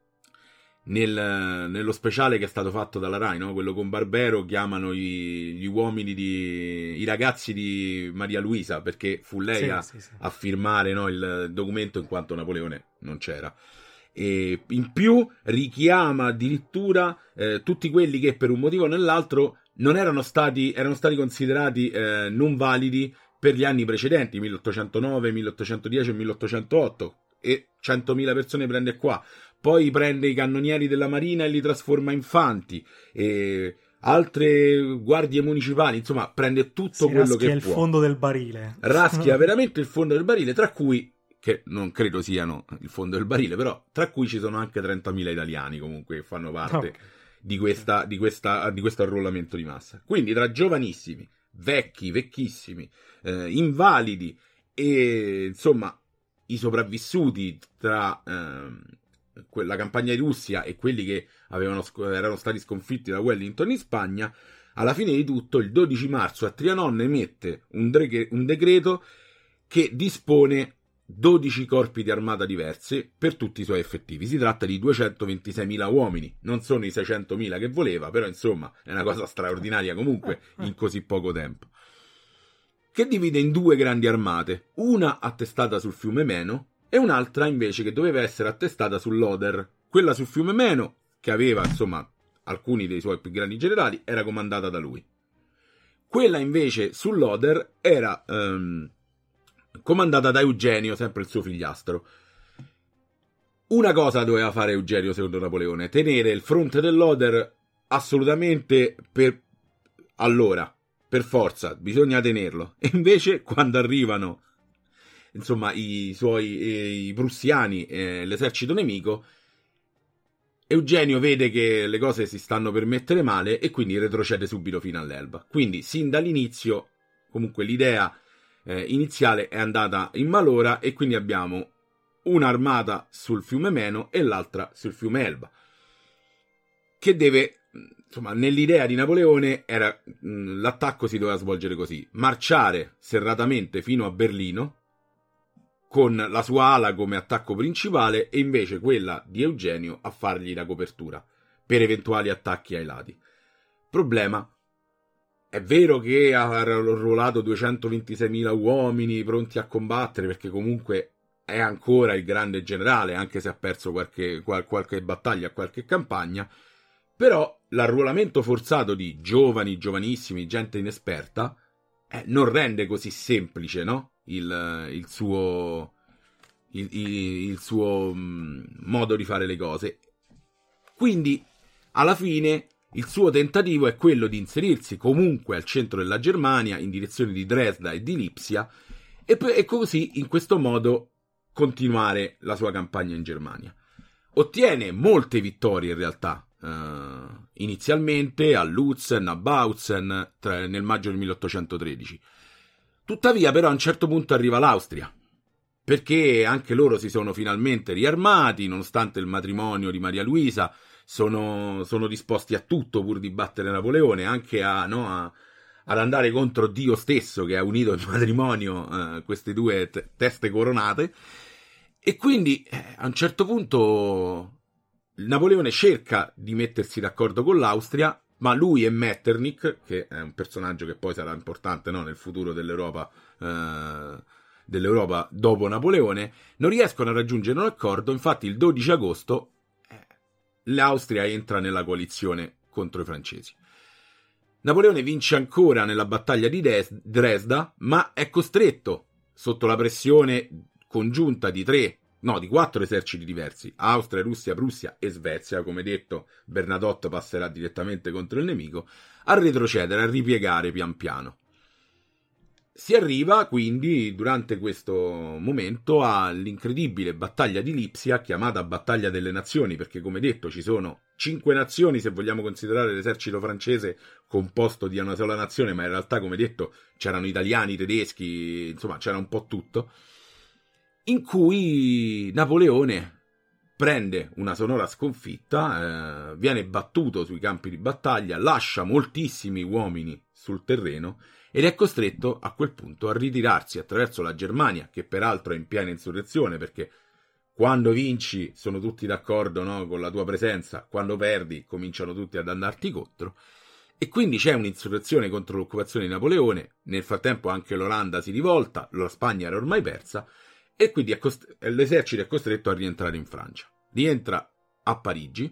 Nel, nello speciale che è stato fatto dalla Rai, no? Quello con Barbero, chiamano i, gli uomini di i ragazzi di Maria Luisa, perché fu lei Sì, a, sì, sì. a firmare, no, il documento, in quanto Napoleone non c'era. E in più richiama addirittura eh, tutti quelli che per un motivo o nell'altro non erano stati erano stati considerati eh, non validi per gli anni precedenti, milleottocentonove, milleottocentodieci e milleottocentootto, e centomila persone prende qua. Poi prende i cannonieri della Marina e li trasforma in fanti, e altre guardie municipali, insomma prende tutto Si quello raschia che il può. fondo del barile. Raschia veramente il fondo del barile, tra cui, che non credo siano il fondo del barile, però tra cui ci sono anche trentamila italiani comunque che fanno parte Okay. di, questa, di, questa, di questo arruolamento di massa. Quindi tra giovanissimi, vecchi, vecchissimi, eh, invalidi e insomma i sopravvissuti tra... Ehm, la campagna di Russia e quelli che avevano, erano stati sconfitti da Wellington in Spagna, alla fine di tutto il dodici marzo a Trianon emette un, dre- un decreto che dispone dodici corpi di armata diversi per tutti i suoi effettivi. Si tratta di duecentoventiseimila uomini, non sono i seicentomila che voleva, però insomma è una cosa straordinaria comunque in così poco tempo, che divide in due grandi armate, una attestata sul fiume Meno e un'altra invece che doveva essere attestata sull'Oder. Quella sul fiume Meno, che aveva insomma alcuni dei suoi più grandi generali, era comandata da lui. Quella invece sull'Oder era ehm, comandata da Eugenio, sempre il suo figliastro. Una cosa doveva fare Eugenio secondo Napoleone: tenere il fronte dell'Oder assolutamente per allora, per forza, bisogna tenerlo. E invece quando arrivano insomma i suoi eh, i prussiani e eh, l'esercito nemico, Eugenio vede che le cose si stanno per mettere male e quindi retrocede subito fino all'Elba. Quindi sin dall'inizio comunque l'idea eh, iniziale è andata in malora, e quindi abbiamo un'armata sul fiume Meno e l'altra sul fiume Elba, che deve, insomma, nell'idea di Napoleone era mh, l'attacco si doveva svolgere così: marciare serratamente fino a Berlino con la sua ala come attacco principale e invece quella di Eugenio a fargli da copertura per eventuali attacchi ai lati. Problema: è vero che ha arruolato duecentoventiseimila uomini pronti a combattere, perché comunque è ancora il grande generale, anche se ha perso qualche, qual, qualche battaglia, qualche campagna, però l'arruolamento forzato di giovani, giovanissimi, gente inesperta, eh, non rende così semplice, no? Il, il suo il, il, il suo mh, modo di fare le cose. Quindi alla fine il suo tentativo è quello di inserirsi comunque al centro della Germania, in direzione di Dresda e di Lipsia, e, e così in questo modo continuare la sua campagna in Germania. Ottiene molte vittorie in realtà, uh, inizialmente a Lutzen, a Bautzen, tra, nel maggio del milleottocentotredici. Tuttavia però a un certo punto arriva l'Austria, perché anche loro si sono finalmente riarmati, nonostante il matrimonio di Maria Luisa, sono, sono disposti a tutto pur di battere Napoleone, anche a, no, a, ad andare contro Dio stesso che ha unito in matrimonio eh, queste due t- teste coronate. E quindi eh, a un certo punto Napoleone cerca di mettersi d'accordo con l'Austria, ma lui e Metternich, che è un personaggio che poi sarà importante, no, nel futuro dell'Europa, eh, dell'Europa dopo Napoleone, non riescono a raggiungere un accordo. Infatti il dodici agosto eh, l'Austria entra nella coalizione contro i francesi. Napoleone vince ancora nella battaglia di Des- Dresda, ma è costretto, sotto la pressione congiunta di tre, no, di quattro eserciti diversi, Austria, Russia, Prussia e Svezia, come detto, Bernadotte passerà direttamente contro il nemico, a retrocedere, a ripiegare pian piano. Si arriva quindi durante questo momento all'incredibile battaglia di Lipsia, chiamata battaglia delle nazioni, perché come detto ci sono cinque nazioni, se vogliamo considerare l'esercito francese composto di una sola nazione, ma in realtà, come detto, c'erano italiani, tedeschi, insomma c'era un po' tutto, in cui Napoleone prende una sonora sconfitta, eh, viene battuto sui campi di battaglia, lascia moltissimi uomini sul terreno ed è costretto a quel punto a ritirarsi attraverso la Germania, che peraltro è in piena insurrezione, perché quando vinci sono tutti d'accordo, no, con la tua presenza, quando perdi cominciano tutti ad andarti contro, e quindi c'è un'insurrezione contro l'occupazione di Napoleone. Nel frattempo anche l'Olanda si rivolta, la Spagna era ormai persa, e quindi è cost- l'esercito è costretto a rientrare in Francia. Rientra a Parigi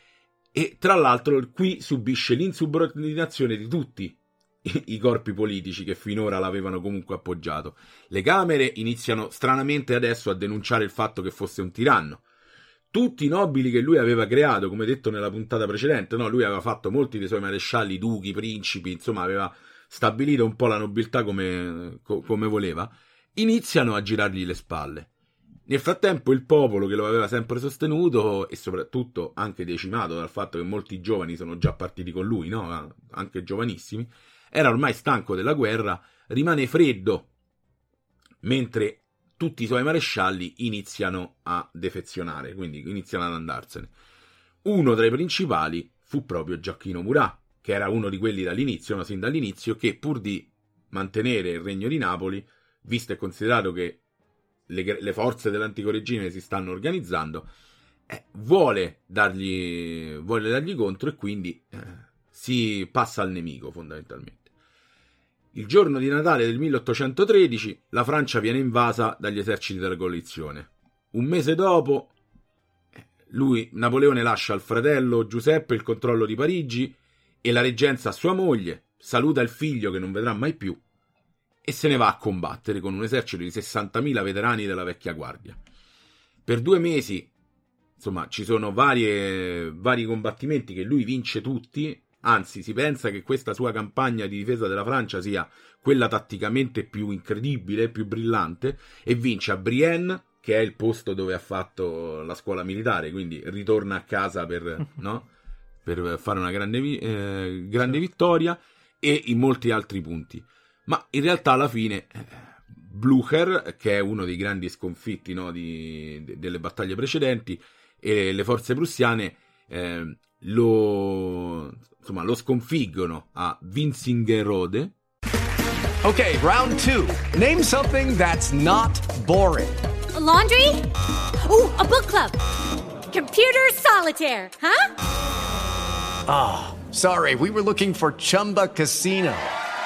e tra l'altro qui subisce l'insubordinazione di tutti i corpi politici che finora l'avevano comunque appoggiato. Le Camere iniziano stranamente adesso a denunciare il fatto che fosse un tiranno. Tutti i nobili che lui aveva creato, come detto nella puntata precedente, no? Lui aveva fatto molti dei suoi marescialli, duchi, principi, insomma aveva stabilito un po' la nobiltà come, co- come voleva, iniziano a girargli le spalle. Nel frattempo il popolo, che lo aveva sempre sostenuto e soprattutto anche decimato dal fatto che molti giovani sono già partiti con lui, no? Anche giovanissimi, era ormai stanco della guerra, rimane freddo, mentre tutti i suoi marescialli iniziano a defezionare, quindi iniziano ad andarsene. Uno tra i principali fu proprio Gioacchino Murat, che era uno di quelli dall'inizio, no, sin dall'inizio, che pur di mantenere il regno di Napoli, visto e considerato che le, le forze dell'antico regime si stanno organizzando, eh, vuole dargli vuole dargli contro e quindi eh, si passa al nemico fondamentalmente. Il giorno di Natale del milleottocentotredici la Francia viene invasa dagli eserciti della coalizione. Un mese dopo lui, Napoleone, lascia al fratello Giuseppe il controllo di Parigi e la reggenza a sua moglie, saluta il figlio che non vedrà mai più e se ne va a combattere con un esercito di sessantamila veterani della vecchia guardia. Per due mesi, insomma, ci sono varie, vari combattimenti che lui vince tutti. Anzi, si pensa che questa sua campagna di difesa della Francia sia quella tatticamente più incredibile, più brillante, e vince a Brienne, che è il posto dove ha fatto la scuola militare, quindi ritorna a casa per, no? per fare una grande, eh, grande vittoria, e in molti altri punti. Ma in realtà alla fine Blücher, che è uno dei grandi sconfitti, no, di, de, delle battaglie precedenti, e le forze prussiane eh, lo, insomma, lo sconfiggono a Wintzingerode. Okay, round two. Name something that's not boring. A laundry? Ooh, a book club. Computer solitaire, huh? Ah, oh, sorry, we were looking for Chumba Casino.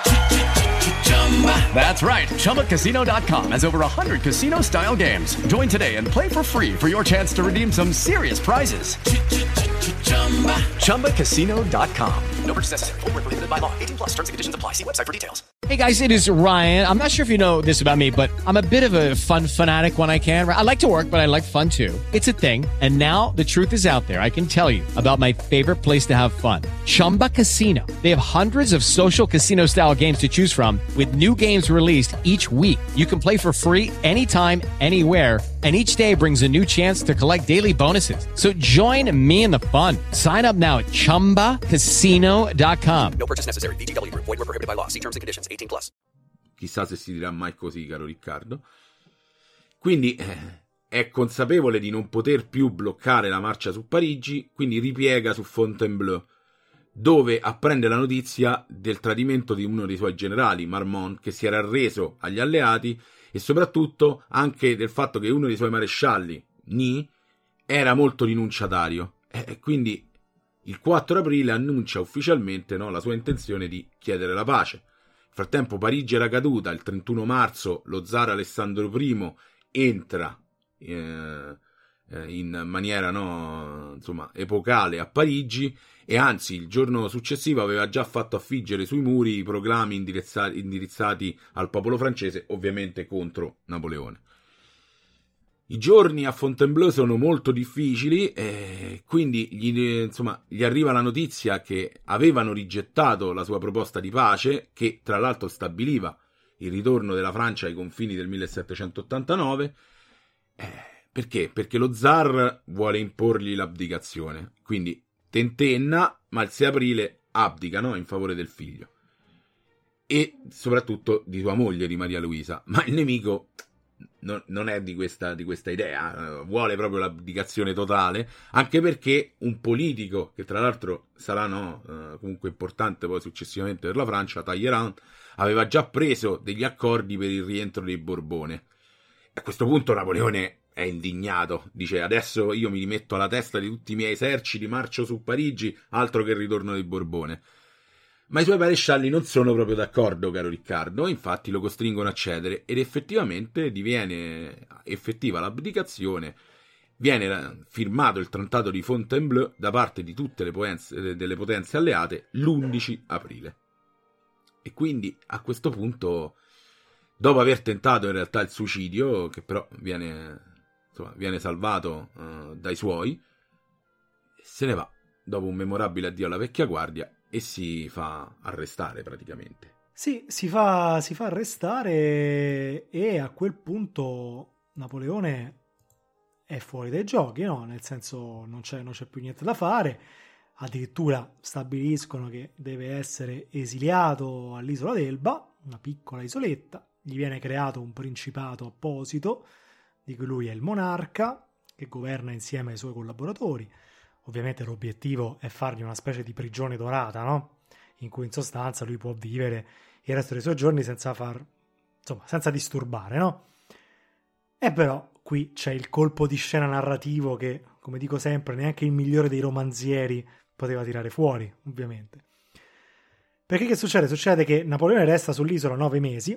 That's right, Chumba Casino dot com has over one hundred casino-style games. Join today and play for free for your chance to redeem some serious prizes. Chumba Casino dot com. No purchase necessary. Void where prohibited by law. eighteen plus terms and conditions apply. See website for details. Hey guys, it is Ryan. I'm not sure if you know this about me, but I'm a bit of a fun fanatic when I can. I like to work, but I like fun too. It's a thing. And now the truth is out there. I can tell you about my favorite place to have fun. Chumba Casino. They have hundreds of social casino style games to choose from with new games released each week. You can play for free anytime, anywhere. And each day brings a new chance to collect daily bonuses. So join me in the fun. Sign up now at Chumba Casino dot com. No purchase necessary. V G W. Void where prohibited by law. See terms and conditions. eighteen plus. Chissà se si dirà mai così, caro Riccardo. Quindi eh, è consapevole di non poter più bloccare la marcia su Parigi, quindi ripiega su Fontainebleau, dove apprende la notizia del tradimento di uno dei suoi generali, Marmont, che si era arreso agli alleati, e soprattutto anche del fatto che uno dei suoi marescialli, Ney, era molto rinunciatario. E quindi il quattro aprile annuncia ufficialmente, no, la sua intenzione di chiedere la pace. Nel frattempo Parigi era caduta, il trentuno marzo lo zar Alessandro primo entra eh, in maniera, no, insomma, epocale a Parigi, e anzi il giorno successivo aveva già fatto affiggere sui muri i proclami indirizzati, indirizzati al popolo francese, ovviamente contro Napoleone. I giorni a Fontainebleau sono molto difficili, e quindi gli, insomma, gli arriva la notizia che avevano rigettato la sua proposta di pace, che tra l'altro stabiliva il ritorno della Francia ai confini del millesettecentottantanove. Eh, perché? Perché lo zar vuole imporgli l'abdicazione, quindi tentenna, ma il sei aprile abdica, no? In favore del figlio. E soprattutto di sua moglie, di Maria Luisa. Ma il nemico non, non è di questa, di questa idea, vuole proprio l'abdicazione totale, anche perché un politico, che tra l'altro sarà no, uh, comunque importante poi successivamente per la Francia, Talleyrand, aveva già preso degli accordi per il rientro dei Borbone. A questo punto Napoleone è indignato, dice: adesso io mi rimetto alla testa di tutti i miei eserciti, marcio su Parigi, altro che il ritorno dei Borbone. Ma i suoi marescialli non sono proprio d'accordo, caro Riccardo, infatti lo costringono a cedere ed effettivamente diviene effettiva l'abdicazione, viene firmato il trattato di Fontainebleau da parte di tutte le potenze, delle potenze alleate l'undici aprile. E quindi a questo punto, dopo aver tentato in realtà il suicidio, che però viene, insomma, viene salvato uh, dai suoi, se ne va dopo un memorabile addio alla vecchia guardia e si fa arrestare praticamente. Sì, si fa, si fa arrestare e a quel punto Napoleone è fuori dai giochi, no? Nel senso non c'è, non c'è più niente da fare, addirittura stabiliscono che deve essere esiliato all'isola d'Elba, una piccola isoletta, gli viene creato un principato apposito, di cui lui è il monarca, che governa insieme ai suoi collaboratori. Ovviamente l'obiettivo è fargli una specie di prigione dorata, no? In cui in sostanza lui può vivere il resto dei suoi giorni senza far, insomma, senza disturbare, no? E però qui c'è il colpo di scena narrativo che, come dico sempre, neanche il migliore dei romanzieri poteva tirare fuori, ovviamente. Perché che succede? Succede che Napoleone resta sull'isola nove mesi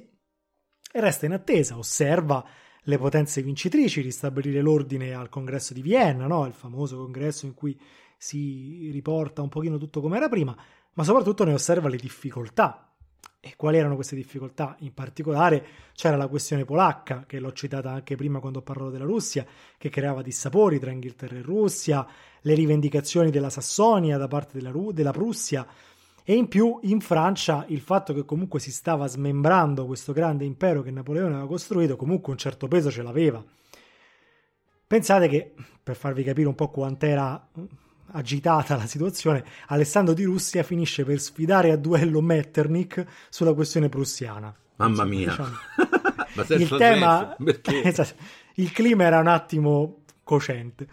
e resta in attesa, osserva le potenze vincitrici, ristabilire l'ordine al congresso di Vienna, no? Il famoso congresso in cui si riporta un pochino tutto come era prima, ma soprattutto ne osserva le difficoltà. E quali erano queste difficoltà? In particolare c'era la questione polacca, che l'ho citata anche prima quando parlo della Russia, che creava dissapori tra Inghilterra e Russia, le rivendicazioni della Sassonia da parte della, Ru- della Prussia, e in più in Francia il fatto che comunque si stava smembrando questo grande impero che Napoleone aveva costruito, comunque un certo peso ce l'aveva. Pensate che, per farvi capire un po' quant'era agitata la situazione, Alessandro di Russia finisce per sfidare a duello Metternich sulla questione prussiana. Mamma mia, diciamo, ma senza il tema, senso, il clima era un attimo cocente.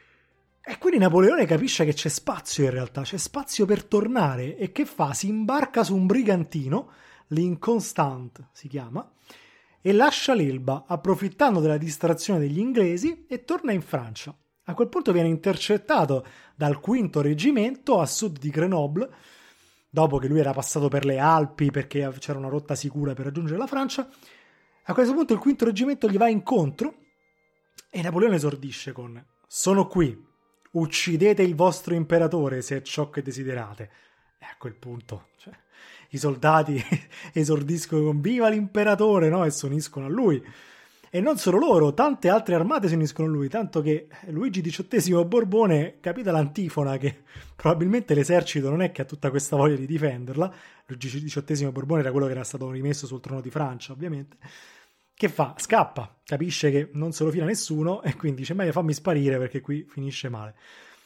E quindi Napoleone capisce che c'è spazio in realtà, c'è spazio per tornare, e che fa? Si imbarca su un brigantino, l'Inconstant si chiama, e lascia l'Elba, approfittando della distrazione degli inglesi, e torna in Francia. A quel punto viene intercettato dal quinto reggimento a sud di Grenoble, dopo che lui era passato per le Alpi perché c'era una rotta sicura per raggiungere la Francia. A questo punto il quinto reggimento gli va incontro e Napoleone esordisce con: sono qui. Uccidete il vostro imperatore se è ciò che desiderate. E a quel punto, cioè, i soldati esordiscono con viva l'imperatore, no? E si uniscono a lui. E non solo loro, tante altre armate si uniscono a lui, tanto che Luigi diciottesimo Borbone capita l'antifona che probabilmente l'esercito non è che ha tutta questa voglia di difenderla. Luigi diciottesimo Borbone era quello che era stato rimesso sul trono di Francia, ovviamente. Che fa? Scappa, capisce che non se lo fila nessuno e quindi dice: meglio fammi sparire perché qui finisce male.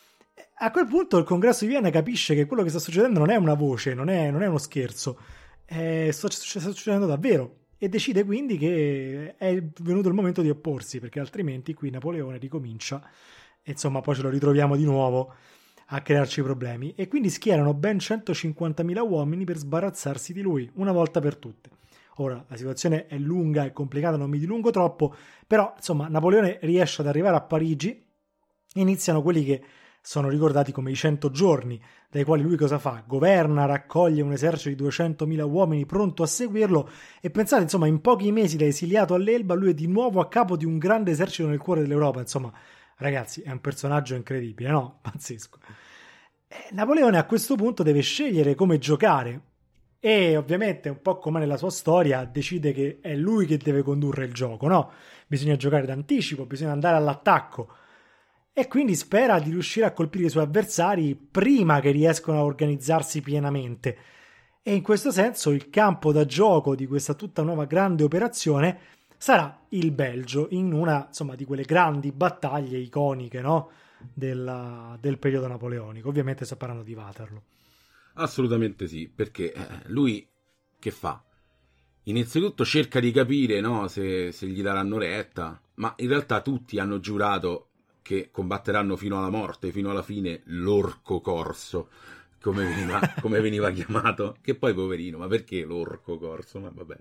A quel punto il congresso di Vienna capisce che quello che sta succedendo non è una voce, non è, non è uno scherzo, è, sta succedendo davvero, e decide quindi che è venuto il momento di opporsi, perché altrimenti qui Napoleone ricomincia e insomma poi ce lo ritroviamo di nuovo a crearci problemi, e quindi schierano ben centocinquantamila uomini per sbarazzarsi di lui una volta per tutte. Ora, la situazione è lunga e complicata, non mi dilungo troppo, però, insomma, Napoleone riesce ad arrivare a Parigi, iniziano quelli che sono ricordati come i cento giorni, dai quali lui cosa fa? Governa, raccoglie un esercito di duecentomila uomini pronto a seguirlo, e pensate, insomma, in pochi mesi da esiliato all'Elba, lui è di nuovo a capo di un grande esercito nel cuore dell'Europa. Insomma, ragazzi, è un personaggio incredibile, no? Pazzesco. E Napoleone a questo punto deve scegliere come giocare. E ovviamente, un po' come nella sua storia, decide che è lui che deve condurre il gioco, no? Bisogna giocare d'anticipo, bisogna andare all'attacco, e quindi spera di riuscire a colpire i suoi avversari prima che riescano a organizzarsi pienamente. E in questo senso il campo da gioco di questa tutta nuova grande operazione sarà il Belgio, in una, insomma, di quelle grandi battaglie iconiche, no? della, del periodo napoleonico. Ovviamente sto parlando di Waterloo. Assolutamente sì, perché lui che fa? Innanzitutto cerca di capire, no, se, se gli daranno retta, ma in realtà tutti hanno giurato che combatteranno fino alla morte, fino alla fine, l'orco corso, come veniva, come veniva chiamato, che poi poverino, ma perché l'orco corso? Ma vabbè.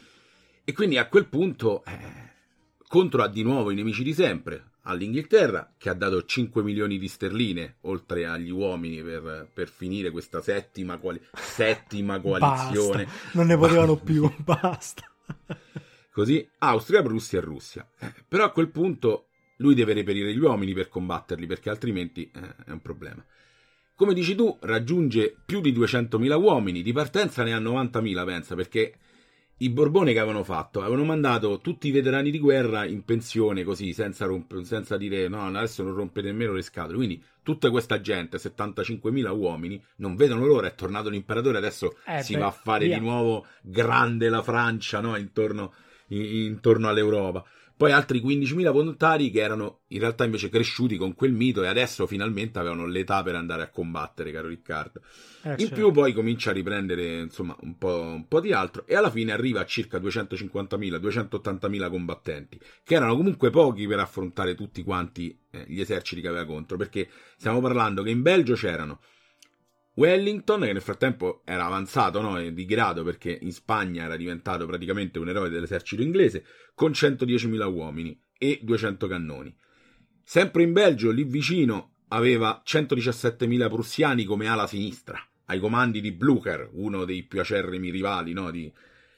E quindi a quel punto eh, contro ha di nuovo i nemici di sempre, all'Inghilterra, che ha dato cinque milioni di sterline, oltre agli uomini, per, per finire questa settima, quali- settima coalizione. Basta, non ne potevano più, basta. Così, Austria, Prussia e Russia. Eh, però a quel punto lui deve reperire gli uomini per combatterli, perché altrimenti eh, è un problema. Come dici tu, raggiunge più di duecentomila uomini, di partenza ne ha novantamila, pensa, perché i Borbone che avevano fatto? Avevano mandato tutti i veterani di guerra in pensione così, senza, romp- senza dire no, adesso non rompete nemmeno le scatole. Quindi tutta questa gente, settantacinquemila uomini, non vedono l'ora, è tornato l'imperatore, adesso eh si beh, va a fare via. di nuovo grande la Francia, no? intorno, in- intorno all'Europa. Poi altri quindicimila volontari che erano in realtà invece cresciuti con quel mito e adesso finalmente avevano l'età per andare a combattere, caro Riccardo. Eh, in certo. più poi comincia a riprendere insomma un po', un po' di altro e alla fine arriva a circa duecentocinquantamila duecentottantamila combattenti, che erano comunque pochi per affrontare tutti quanti eh, gli eserciti che aveva contro, perché stiamo parlando che in Belgio c'erano Wellington, che nel frattempo era avanzato, no, di grado, perché in Spagna era diventato praticamente un eroe dell'esercito inglese, con centodiecimila uomini e duecento cannoni. Sempre in Belgio, lì vicino, aveva centodiciassettemila prussiani come ala sinistra, ai comandi di Blücher, uno dei più acerrimi rivali, no, di,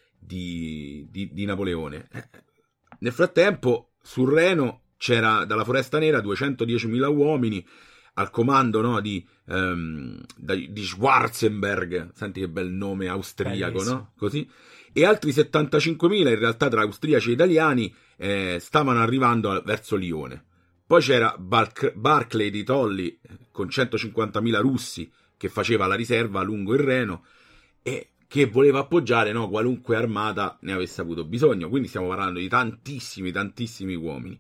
di, di, di Napoleone. Nel frattempo, sul Reno c'era dalla Foresta Nera duecentodiecimila uomini, al comando, no, di, um, di Schwarzenberg, senti che bel nome austriaco, bellissimo, no? Così. E altri settantacinquemila, in realtà tra austriaci e italiani, eh, stavano arrivando verso Lione. Poi c'era Bar- Barclay di Tolly, con centocinquantamila russi, che faceva la riserva lungo il Reno, e che voleva appoggiare, no, qualunque armata ne avesse avuto bisogno. Quindi stiamo parlando di tantissimi, tantissimi uomini.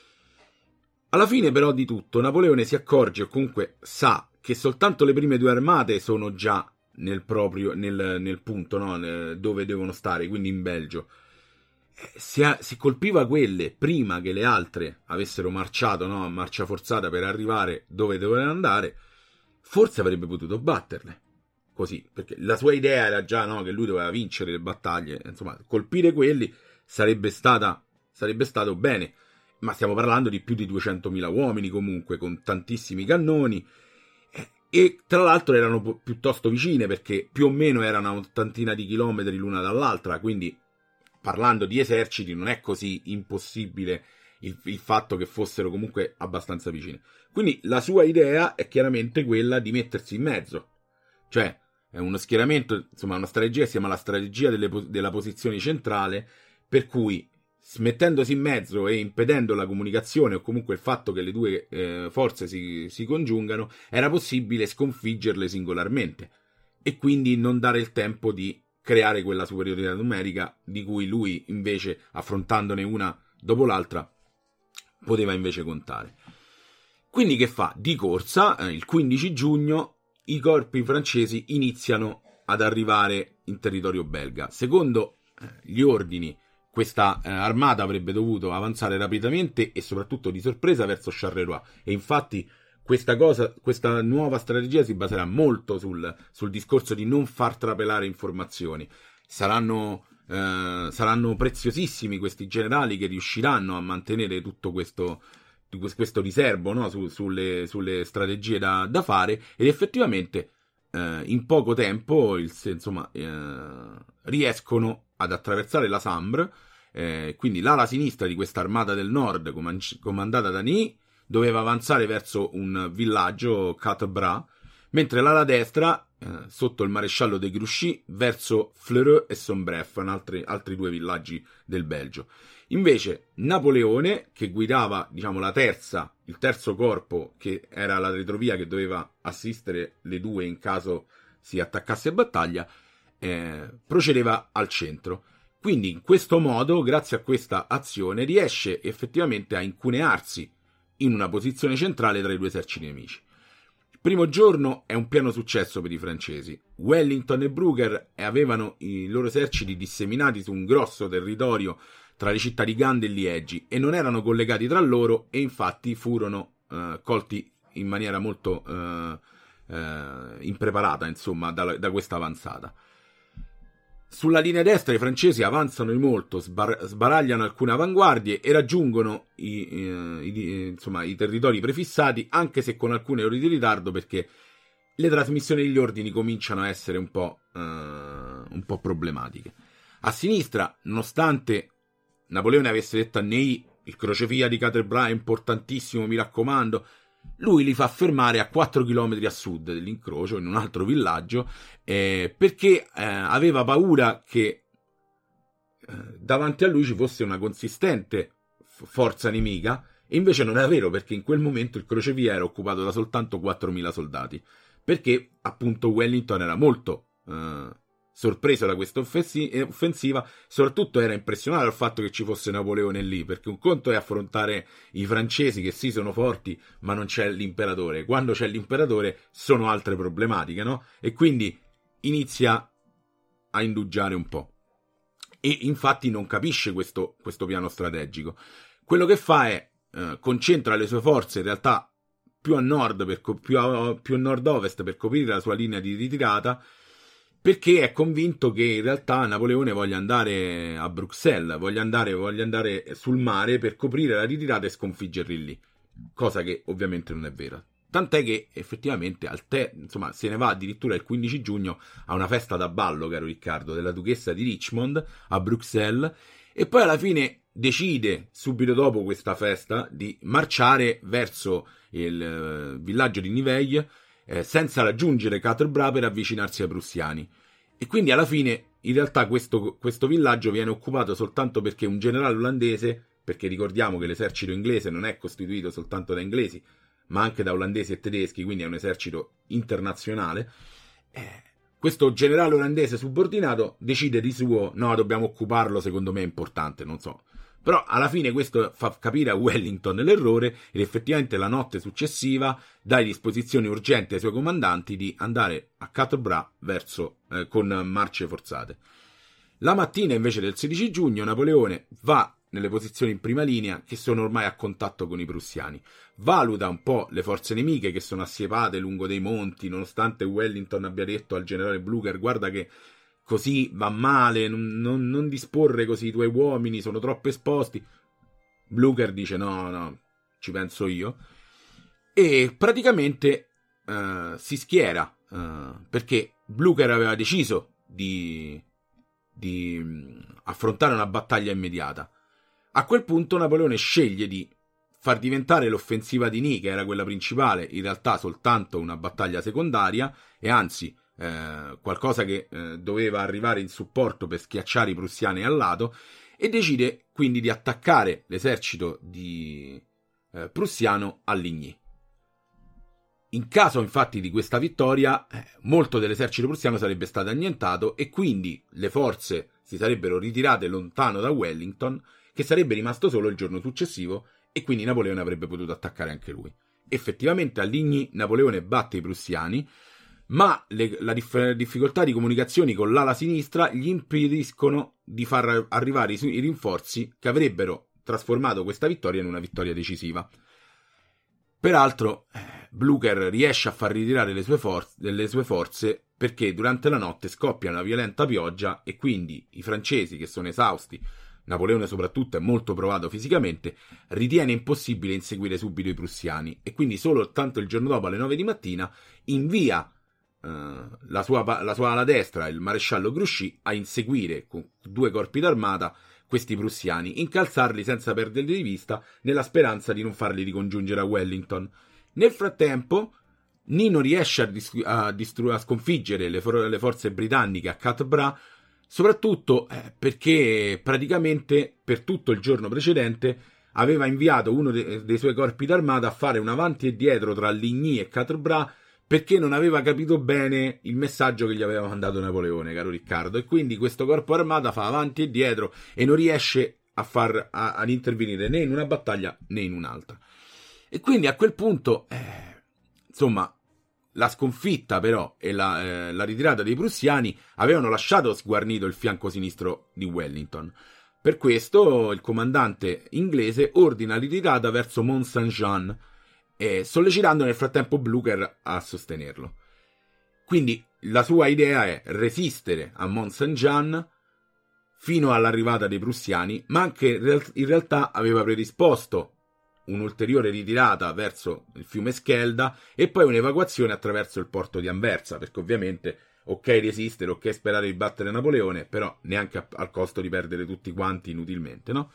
Alla fine però di tutto Napoleone si accorge, o comunque sa, che soltanto le prime due armate sono già nel proprio nel, nel punto, no, dove devono stare, quindi in Belgio. Si, ha, si colpiva quelle prima che le altre avessero marciato, no, a marcia forzata per arrivare dove dovevano andare, forse avrebbe potuto batterle. Così, perché la sua idea era già, no, che lui doveva vincere le battaglie, insomma, colpire quelli sarebbe stata sarebbe stato bene. Ma stiamo parlando di più di duecentomila uomini comunque, con tantissimi cannoni, e tra l'altro erano pi- piuttosto vicine, perché più o meno erano una ottantina di chilometri l'una dall'altra, quindi parlando di eserciti non è così impossibile il, il fatto che fossero comunque abbastanza vicine. Quindi la sua idea è chiaramente quella di mettersi in mezzo, cioè è uno schieramento, insomma una strategia che si chiama la strategia delle, della posizione centrale, per cui mettendosi in mezzo e impedendo la comunicazione o comunque il fatto che le due eh, forze si, si congiungano, era possibile sconfiggerle singolarmente e quindi non dare il tempo di creare quella superiorità numerica di cui lui invece, affrontandone una dopo l'altra, poteva invece contare. Quindi che fa? Di corsa, eh, il quindici giugno, i corpi francesi iniziano ad arrivare in territorio belga. Secondo eh, gli ordini, questa eh, armata avrebbe dovuto avanzare rapidamente e soprattutto di sorpresa verso Charleroi, e infatti questa cosa, questa nuova strategia si baserà molto sul, sul discorso di non far trapelare informazioni. Saranno, eh, saranno preziosissimi questi generali che riusciranno a mantenere tutto questo, questo riservo, no? Su, sulle, sulle strategie da, da fare, ed effettivamente eh, in poco tempo il, insomma, eh, riescono ad attraversare la Sambre. Eh, quindi l'ala sinistra di questa armata del nord, comand- comandata da Ney, doveva avanzare verso un villaggio, Quatre-Bras, mentre l'ala destra, eh, sotto il maresciallo de Grouchy, verso Fleurus e Sombref, altri, altri due villaggi del Belgio. Invece Napoleone, che guidava, diciamo, la terza, il terzo corpo, che era la retrovia che doveva assistere le due in caso si attaccasse a battaglia, eh, procedeva al centro. Quindi in questo modo, grazie a questa azione, riesce effettivamente a incunearsi in una posizione centrale tra i due eserciti nemici. Il primo giorno è un pieno successo per i francesi. Wellington e Blucher avevano i loro eserciti disseminati su un grosso territorio tra le città di Gand e Liegi e non erano collegati tra loro, e infatti furono uh, colti in maniera molto uh, uh, impreparata, insomma, da, da questa avanzata. Sulla linea destra i francesi avanzano di molto, sbar- sbaragliano alcune avanguardie e raggiungono i, eh, i, insomma, i territori prefissati, anche se con alcune ore di ritardo, perché le trasmissioni degli ordini cominciano a essere un po', eh, un po' problematiche. A sinistra, nonostante Napoleone avesse detto a Ney: il crocevia di Quatre-Bras è importantissimo, mi raccomando, lui li fa fermare a quattro chilometri a sud dell'incrocio, in un altro villaggio, eh, perché eh, aveva paura che eh, davanti a lui ci fosse una consistente f- forza nemica, e invece non è vero, perché in quel momento il crocevia era occupato da soltanto quattromila soldati, perché appunto Wellington era molto eh, sorpreso da questa offensi- offensiva, soprattutto era impressionato dal fatto che ci fosse Napoleone lì, perché un conto è affrontare i francesi, che sì sono forti, ma non c'è l'imperatore. Quando c'è l'imperatore sono altre problematiche, no? E quindi inizia a indugiare un po'. E infatti non capisce questo, questo piano strategico. Quello che fa è eh, concentra le sue forze in realtà più a nord, per co- più, a, più a nord-ovest, per coprire la sua linea di ritirata, perché è convinto che in realtà Napoleone voglia andare a Bruxelles, voglia andare, voglia andare sul mare per coprire la ritirata e sconfiggerli lì, cosa che ovviamente non è vera. Tant'è che effettivamente al te, insomma, se ne va addirittura il quindici giugno a una festa da ballo, caro Riccardo, della duchessa di Richmond a Bruxelles, e poi alla fine decide, subito dopo questa festa, di marciare verso il eh, villaggio di Nivelles, Eh, senza raggiungere Quatre-Bras, per avvicinarsi ai prussiani. E quindi alla fine in realtà questo, questo villaggio viene occupato soltanto perché un generale olandese, perché ricordiamo che l'esercito inglese non è costituito soltanto da inglesi ma anche da olandesi e tedeschi, quindi è un esercito internazionale, eh, questo generale olandese subordinato decide di suo: no, dobbiamo occuparlo, secondo me è importante, non so. Però alla fine questo fa capire a Wellington l'errore, ed effettivamente la notte successiva dà disposizioni urgenti ai suoi comandanti di andare a Quatre-Bras verso, eh, con marce forzate. La mattina invece del sedici giugno Napoleone va nelle posizioni in prima linea, che sono ormai a contatto con i prussiani. Valuta un po' le forze nemiche che sono assiepate lungo dei monti, nonostante Wellington abbia detto al generale Blucher: guarda che così va male, non, non, non disporre così i tuoi uomini, sono troppo esposti. Blucher dice: no, no, ci penso io. E praticamente uh, si schiera, uh, perché Blucher aveva deciso di, di affrontare una battaglia immediata. A quel punto Napoleone sceglie di far diventare l'offensiva di Ney, che era quella principale, in realtà soltanto una battaglia secondaria, e anzi Eh, qualcosa che eh, doveva arrivare in supporto per schiacciare i prussiani al lato, e decide quindi di attaccare l'esercito di, eh, prussiano a Ligny. In caso infatti di questa vittoria, eh, molto dell'esercito prussiano sarebbe stato annientato, e quindi le forze si sarebbero ritirate lontano da Wellington, che sarebbe rimasto solo il giorno successivo, e quindi Napoleone avrebbe potuto attaccare anche lui. Effettivamente a Ligny Napoleone batte i prussiani, ma le, la dif- difficoltà di comunicazioni con l'ala sinistra gli impediscono di far arrivare i, i rinforzi che avrebbero trasformato questa vittoria in una vittoria decisiva. Peraltro eh, Blucher riesce a far ritirare le sue, for- le sue forze, perché durante la notte scoppia una violenta pioggia, e quindi i francesi, che sono esausti, Napoleone soprattutto è molto provato fisicamente, ritiene impossibile inseguire subito i prussiani, e quindi solo tanto il giorno dopo, alle nove di mattina, invia Uh, la, sua, la sua ala destra, il maresciallo Grouchy, a inseguire con due corpi d'armata questi prussiani, incalzarli senza perderli di vista, nella speranza di non farli ricongiungere a Wellington. Nel frattempo Ney non riesce a, distru- a, distru- a sconfiggere le, for- le forze britanniche a Quatre-Bras, soprattutto eh, perché praticamente per tutto il giorno precedente aveva inviato uno de- dei suoi corpi d'armata a fare un avanti e dietro tra Ligny e Quatre-Bras, perché non aveva capito bene il messaggio che gli aveva mandato Napoleone, caro Riccardo, e quindi questo corpo armata fa avanti e dietro e non riesce a far a, ad intervenire né in una battaglia né in un'altra. E quindi a quel punto, eh, insomma, la sconfitta però e la, eh, la ritirata dei prussiani avevano lasciato sguarnito il fianco sinistro di Wellington. Per questo il comandante inglese ordina la ritirata verso Mont Saint-Jean, eh, sollecitando nel frattempo Blücher a sostenerlo. Quindi la sua idea è resistere a Mont Saint-Jean fino all'arrivata dei prussiani, ma anche in realtà aveva predisposto un'ulteriore ritirata verso il fiume Schelda e poi un'evacuazione attraverso il porto di Anversa, perché ovviamente ok resistere, ok sperare di battere Napoleone, però neanche a, al costo di perdere tutti quanti inutilmente, no?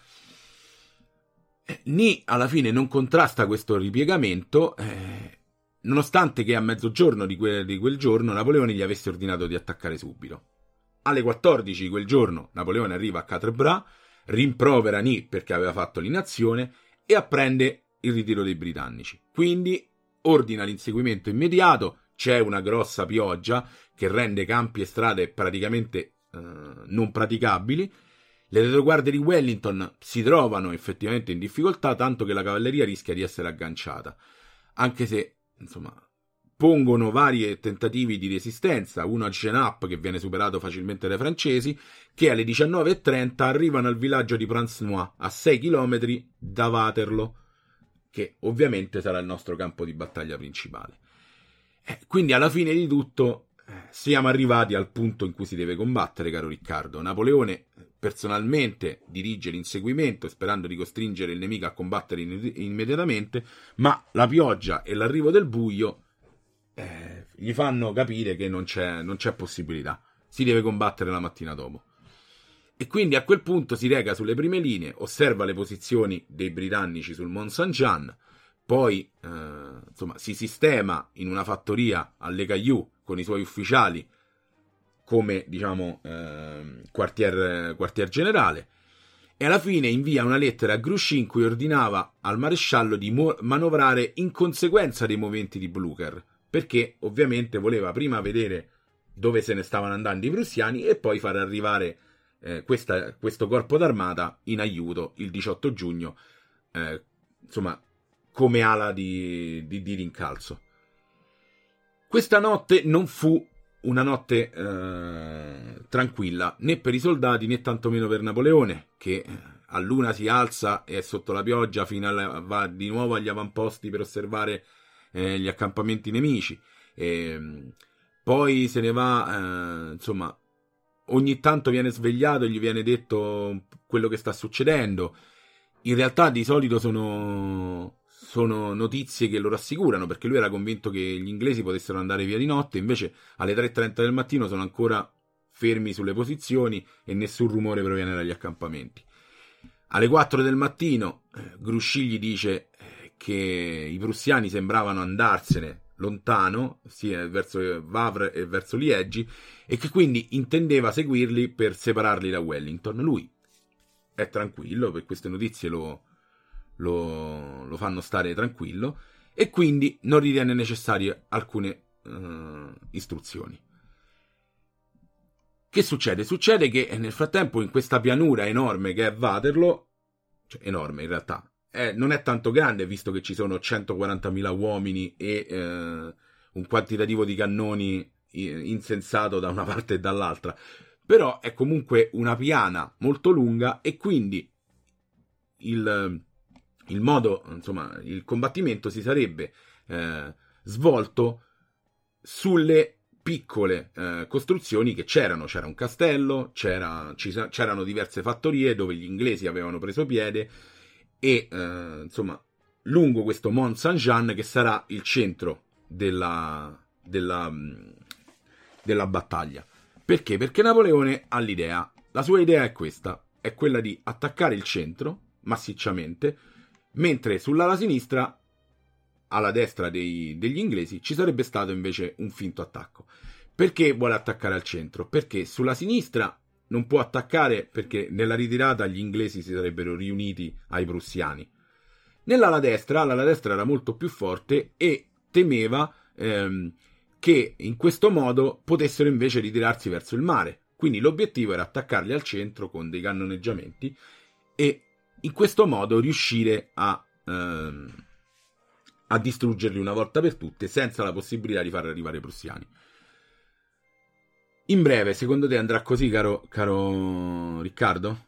Ney alla fine non contrasta questo ripiegamento, eh, nonostante che a mezzogiorno di, que- di quel giorno Napoleone gli avesse ordinato di attaccare subito. Alle quattordici di quel giorno Napoleone arriva a Quatre-Bras, rimprovera Ney perché aveva fatto l'inazione e apprende il ritiro dei britannici. Quindi ordina l'inseguimento immediato, c'è una grossa pioggia che rende campi e strade praticamente eh, non praticabili. Le retroguardie di Wellington si trovano effettivamente in difficoltà, tanto che la cavalleria rischia di essere agganciata, anche se, insomma, pongono vari tentativi di resistenza, uno a Genappe che viene superato facilmente dai francesi, che alle diciannove e trenta arrivano al villaggio di Prancenoit, a sei chilometri da Waterloo, che ovviamente sarà il nostro campo di battaglia principale. Eh, quindi alla fine di tutto eh, siamo arrivati al punto in cui si deve combattere, caro Riccardo. Napoleone personalmente dirige l'inseguimento sperando di costringere il nemico a combattere in- immediatamente, ma la pioggia e l'arrivo del buio eh, gli fanno capire che non c'è, non c'è possibilità, si deve combattere la mattina dopo. E quindi a quel punto si reca sulle prime linee, osserva le posizioni dei britannici sul Mont Saint-Jean, poi eh, insomma, si sistema in una fattoria alle Cailloux con i suoi ufficiali come, diciamo, eh, quartier, quartier generale, e alla fine invia una lettera a Grouchy in cui ordinava al maresciallo di mo- manovrare in conseguenza dei movimenti di Blücher, perché ovviamente voleva prima vedere dove se ne stavano andando i prussiani e poi far arrivare eh, questa, questo corpo d'armata in aiuto il diciotto giugno, eh, insomma, come ala di, di, di rincalzo. Questa notte non fu una notte eh, tranquilla, né per i soldati né tantomeno per Napoleone, che a luna si alza e è sotto la pioggia fino alla, va di nuovo agli avamposti per osservare eh, gli accampamenti nemici, e poi se ne va, eh, insomma, ogni tanto viene svegliato e gli viene detto quello che sta succedendo. In realtà di solito sono, sono notizie che lo rassicurano, perché lui era convinto che gli inglesi potessero andare via di notte, invece alle tre e trenta del mattino sono ancora fermi sulle posizioni e nessun rumore proviene dagli accampamenti. Alle quattro del mattino eh, Grouchy gli dice eh, che i prussiani sembravano andarsene lontano, sia verso Wavre e verso Liegi, e che quindi intendeva seguirli per separarli da Wellington. Lui è tranquillo, per queste notizie lo, lo, lo fanno stare tranquillo, e quindi non ritiene necessarie alcune uh, istruzioni. Che succede? Succede che nel frattempo in questa pianura enorme che è Waterloo, cioè enorme in realtà, eh, non è tanto grande visto che ci sono centoquarantamila uomini e eh, un quantitativo di cannoni insensato da una parte e dall'altra, però è comunque una piana molto lunga, e quindi il, il modo, insomma, il combattimento si sarebbe eh, svolto sulle piccole eh, costruzioni che c'erano. C'era un castello, c'era, ci, c'erano diverse fattorie dove gli inglesi avevano preso piede, e eh, insomma lungo questo Mont Saint-Jean, che sarà il centro della, della, della battaglia. Perché? Perché Napoleone ha l'idea, la sua idea è questa, è quella di attaccare il centro massicciamente, mentre sull'ala sinistra, alla destra dei, degli inglesi, ci sarebbe stato invece un finto attacco. Perché vuole attaccare al centro? Perché sulla sinistra non può attaccare, perché nella ritirata gli inglesi si sarebbero riuniti ai prussiani. Nell'ala destra, l'ala destra era molto più forte e temeva ehm, che in questo modo potessero invece ritirarsi verso il mare. Quindi l'obiettivo era attaccarli al centro con dei cannoneggiamenti e in questo modo riuscire a, ehm, a distruggerli una volta per tutte, senza la possibilità di far arrivare i prussiani. In breve, secondo te andrà così, caro, caro Riccardo?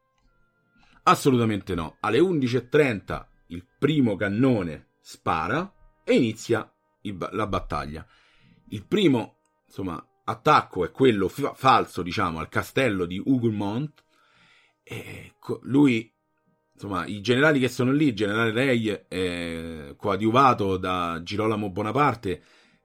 Assolutamente no. Alle undici e trenta il primo cannone spara e inizia il, la battaglia. Il primo, insomma, attacco è quello f- falso, diciamo, al castello di Hougoumont. E co- lui, insomma, i generali che sono lì, il generale Rey, eh, coadiuvato da Girolamo Bonaparte,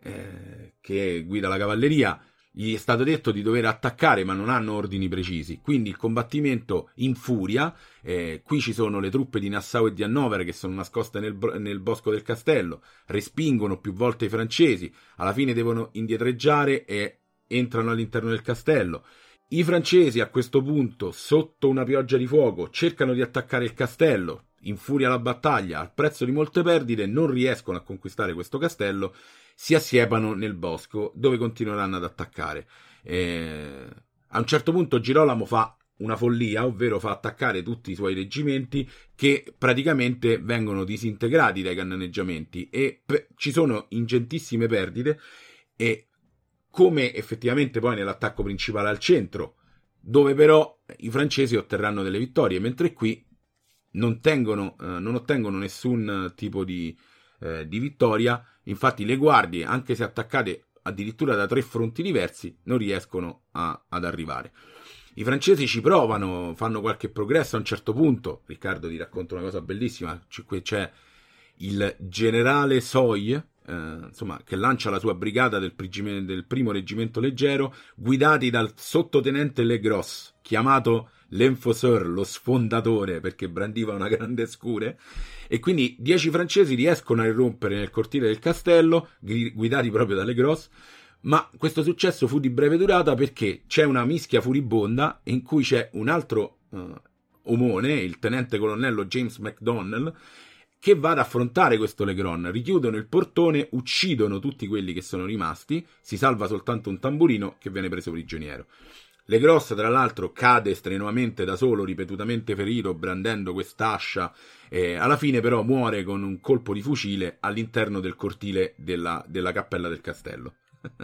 eh, che guida la cavalleria, gli è stato detto di dover attaccare, ma non hanno ordini precisi. Quindi il combattimento infuria. Eh, qui ci sono le truppe di Nassau e di Hannover che sono nascoste nel, nel bosco del castello, respingono più volte i francesi, alla fine devono indietreggiare e entrano all'interno del castello. I francesi a questo punto, sotto una pioggia di fuoco, cercano di attaccare il castello, infuria la battaglia, al prezzo di molte perdite non riescono a conquistare questo castello, si assiepano nel bosco dove continueranno ad attaccare. Eh, a un certo punto Girolamo fa una follia, ovvero fa attaccare tutti i suoi reggimenti che praticamente vengono disintegrati dai cannoneggiamenti e pe- ci sono ingentissime perdite, e come effettivamente poi nell'attacco principale al centro, dove però i francesi otterranno delle vittorie, mentre qui non, tengono, eh, non ottengono nessun tipo di, eh, di vittoria. Infatti le guardie, anche se attaccate addirittura da tre fronti diversi, non riescono a, ad arrivare. I francesi ci provano, fanno qualche progresso a un certo punto. Riccardo ti racconta una cosa bellissima, c'è il generale Soy, eh, insomma, che lancia la sua brigata del, prigime, del primo reggimento leggero, guidati dal sottotenente Legros, chiamato l'enfosseur, lo sfondatore, perché brandiva una grande scure, e quindi dieci francesi riescono a irrompere nel cortile del castello, guidati proprio da Legros. Ma questo successo fu di breve durata, perché c'è una mischia furibonda in cui c'è un altro uh, omone, il tenente colonnello James MacDonnell, che va ad affrontare questo Legron. Richiudono il portone, uccidono tutti quelli che sono rimasti, si salva soltanto un tamburino che viene preso prigioniero. Legros, tra l'altro, cade strenuamente da solo, ripetutamente ferito, brandendo quest'ascia, e alla fine però muore con un colpo di fucile all'interno del cortile della, della cappella del castello.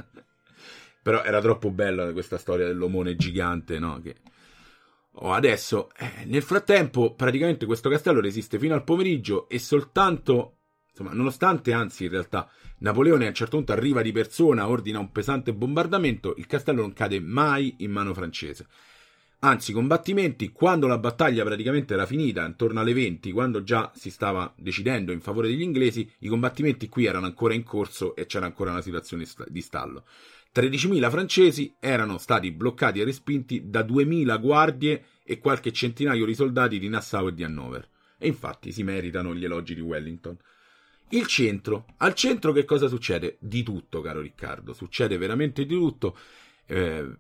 Però era troppo bella questa storia dell'omone gigante, no? Che oh, adesso, eh, nel frattempo, praticamente questo castello resiste fino al pomeriggio, e soltanto, insomma, nonostante, anzi in realtà, Napoleone a un certo punto arriva di persona, ordina un pesante bombardamento, il castello non cade mai in mano francese. Anzi, combattimenti, quando la battaglia praticamente era finita, intorno alle venti, quando già si stava decidendo in favore degli inglesi, i combattimenti qui erano ancora in corso e c'era ancora una situazione di stallo. tredicimila francesi erano stati bloccati e respinti da duemila guardie e qualche centinaio di soldati di Nassau e di Hannover. E infatti si meritano gli elogi di Wellington. Il centro. Al centro che cosa succede? Di tutto, caro Riccardo. Succede veramente di tutto. Eh,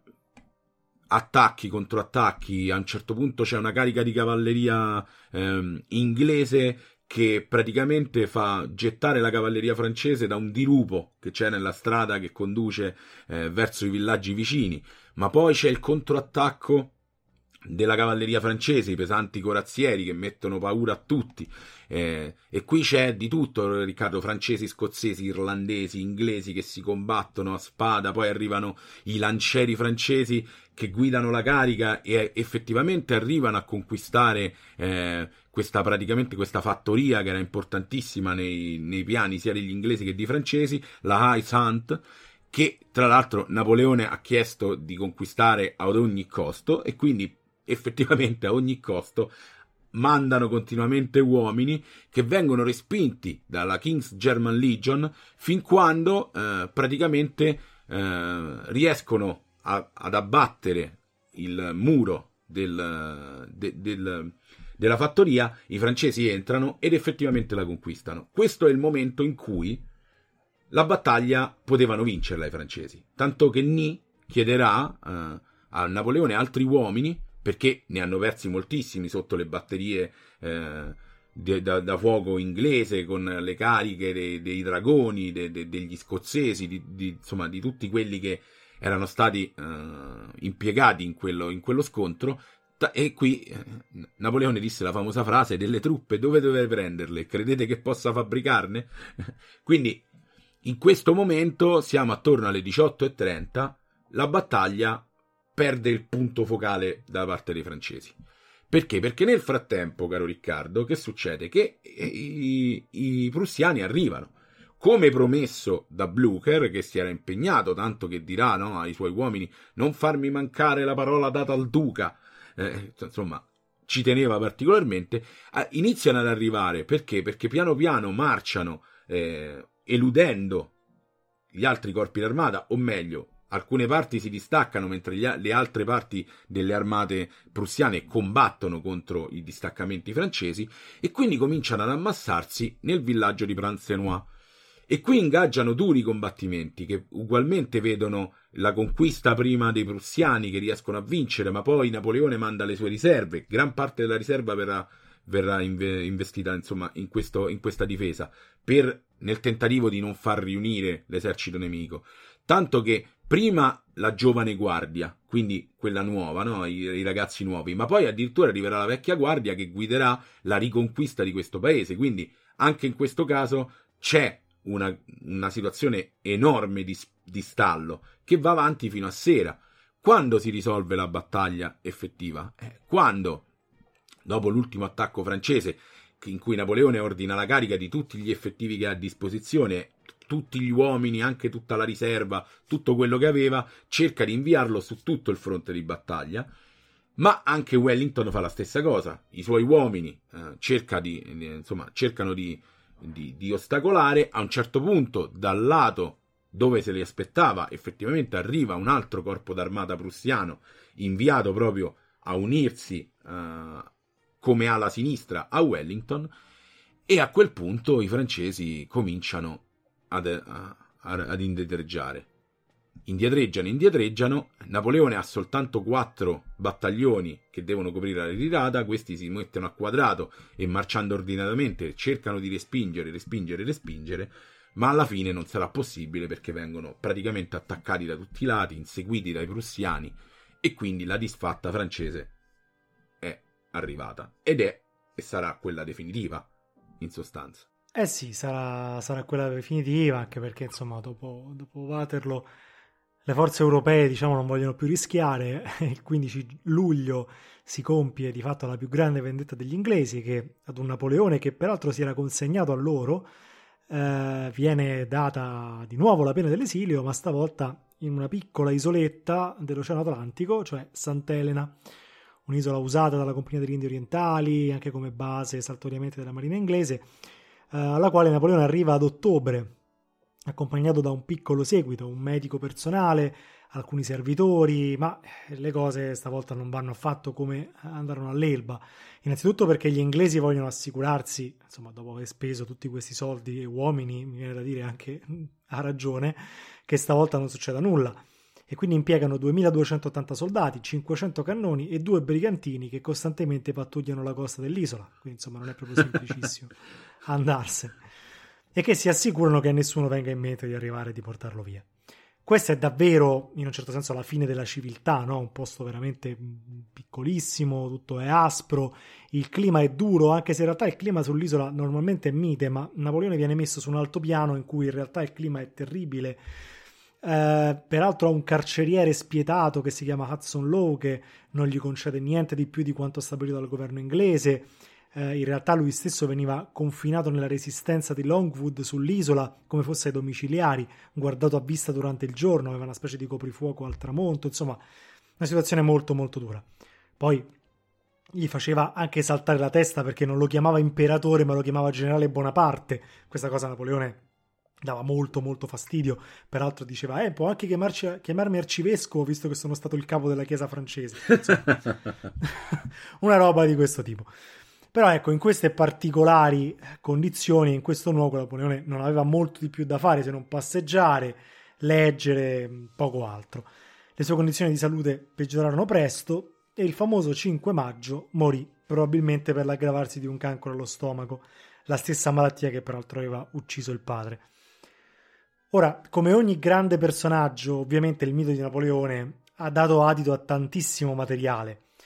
attacchi, controattacchi. A un certo punto c'è una carica di cavalleria eh, inglese che praticamente fa gettare la cavalleria francese da un dirupo che c'è nella strada che conduce eh, verso i villaggi vicini. Ma poi c'è il controattacco della cavalleria francese, i pesanti corazzieri che mettono paura a tutti, eh, e qui c'è di tutto, Riccardo, francesi, scozzesi, irlandesi, inglesi che si combattono a spada, poi arrivano i lancieri francesi che guidano la carica e effettivamente arrivano a conquistare eh, questa praticamente questa fattoria che era importantissima nei, nei piani sia degli inglesi che dei francesi, la High Hunt, che tra l'altro Napoleone ha chiesto di conquistare ad ogni costo, e quindi effettivamente a ogni costo mandano continuamente uomini che vengono respinti dalla King's German Legion fin quando eh, praticamente eh, riescono a, ad abbattere il muro del, de, del, della fattoria. I francesi entrano ed effettivamente la conquistano. Questo è il momento in cui la battaglia potevano vincerla i francesi, tanto che Ney chiederà eh, a Napoleone altri uomini, perché ne hanno persi moltissimi sotto le batterie eh, de, da, da fuoco inglese, con le cariche dei, dei dragoni, de, de, degli scozzesi, di, di, insomma di tutti quelli che erano stati eh, impiegati in quello, in quello scontro. E qui eh, Napoleone disse la famosa frase: delle truppe dove dovete prenderle? Credete che possa fabbricarne? Quindi in questo momento siamo attorno alle diciotto e trenta, la battaglia perde il punto focale da parte dei francesi. Perché? Perché nel frattempo, caro Riccardo, che succede? Che i, i prussiani arrivano. Come promesso da Blücher, che si era impegnato, tanto che dirà, no, ai suoi uomini: non farmi mancare la parola data al duca. Eh, insomma, ci teneva particolarmente. Eh, iniziano ad arrivare, perché? Perché piano piano marciano, eh, eludendo gli altri corpi d'armata, o meglio, alcune parti si distaccano mentre gli, le altre parti delle armate prussiane combattono contro i distaccamenti francesi, e quindi cominciano ad ammassarsi nel villaggio di Pransenois. E qui ingaggiano duri combattimenti che ugualmente vedono la conquista prima dei prussiani, che riescono a vincere, ma poi Napoleone manda le sue riserve, gran parte della riserva verrà, verrà inve, investita insomma in, questo, in questa difesa, per, nel tentativo di non far riunire l'esercito nemico. Tanto che prima la giovane guardia, quindi quella nuova, no? I, i ragazzi nuovi, ma poi addirittura arriverà la vecchia guardia che guiderà la riconquista di questo paese. Quindi anche in questo caso c'è Una, una situazione enorme di, di stallo che va avanti fino a sera. Quando si risolve la battaglia effettiva? Eh, quando, dopo l'ultimo attacco francese, in cui Napoleone ordina la carica di tutti gli effettivi che ha a disposizione, tutti gli uomini, anche tutta la riserva, tutto quello che aveva, cerca di inviarlo su tutto il fronte di battaglia. Ma anche Wellington fa la stessa cosa. I suoi uomini eh, cerca di, insomma, cercano di Di, di ostacolare. A un certo punto, dal lato dove se li aspettava, effettivamente arriva un altro corpo d'armata prussiano inviato proprio a unirsi uh, come ala sinistra a Wellington, e a quel punto i francesi cominciano ad, a, ad indietreggiare. Indietreggiano, indietreggiano. Napoleone ha soltanto quattro battaglioni che devono coprire la ritirata. Questi si mettono a quadrato e, marciando ordinatamente, cercano di respingere, respingere, respingere, ma alla fine non sarà possibile, perché vengono praticamente attaccati da tutti i lati, inseguiti dai prussiani, e quindi la disfatta francese è arrivata, ed è e sarà quella definitiva, in sostanza. Eh sì, sarà, sarà quella definitiva, anche perché insomma dopo, dopo Waterloo le forze europee, diciamo, non vogliono più rischiare. Il quindici luglio si compie di fatto la più grande vendetta degli inglesi, che ad un Napoleone che peraltro si era consegnato a loro eh, viene data di nuovo la pena dell'esilio, ma stavolta in una piccola isoletta dell'Oceano Atlantico, cioè Sant'Elena, un'isola usata dalla Compagnia degli Indi Orientali anche come base saltuariamente della marina inglese, eh, alla quale Napoleone arriva ad ottobre, accompagnato da un piccolo seguito, un medico personale, alcuni servitori, ma le cose stavolta non vanno affatto come andarono all'Elba. Innanzitutto perché gli inglesi vogliono assicurarsi, insomma, dopo aver speso tutti questi soldi e uomini, mi viene da dire anche a ragione, che stavolta non succeda nulla. E quindi impiegano duemiladuecentottanta soldati, cinquecento cannoni e due brigantini che costantemente pattugliano la costa dell'isola. Quindi insomma non è proprio semplicissimo andarsene. E che si assicurano che a nessuno venga in mente di arrivare e di portarlo via. Questa è davvero, in un certo senso, la fine della civiltà, no? Un posto veramente piccolissimo, tutto è aspro, il clima è duro, anche se in realtà il clima sull'isola normalmente è mite, ma Napoleone viene messo su un altopiano in cui in realtà il clima è terribile. Eh, peraltro ha un carceriere spietato che si chiama Hudson Lowe, che non gli concede niente di più di quanto stabilito dal governo inglese. Eh, in realtà lui stesso veniva confinato nella resistenza di Longwood sull'isola come fosse ai domiciliari, guardato a vista durante il giorno, aveva una specie di coprifuoco al tramonto, insomma una situazione molto molto dura. Poi gli faceva anche saltare la testa perché non lo chiamava imperatore ma lo chiamava generale Bonaparte. Questa cosa a Napoleone dava molto molto fastidio. Peraltro diceva eh può anche chiamarci, chiamarmi arcivescovo visto che sono stato il capo della chiesa francese. Una roba di questo tipo. Però ecco, in queste particolari condizioni, in questo luogo, Napoleone non aveva molto di più da fare se non passeggiare, leggere, poco altro. Le sue condizioni di salute peggiorarono presto e il famoso cinque maggio morì, probabilmente per l'aggravarsi di un cancro allo stomaco, la stessa malattia che peraltro aveva ucciso il padre. Ora, come ogni grande personaggio, ovviamente il mito di Napoleone ha dato adito a tantissimo materiale.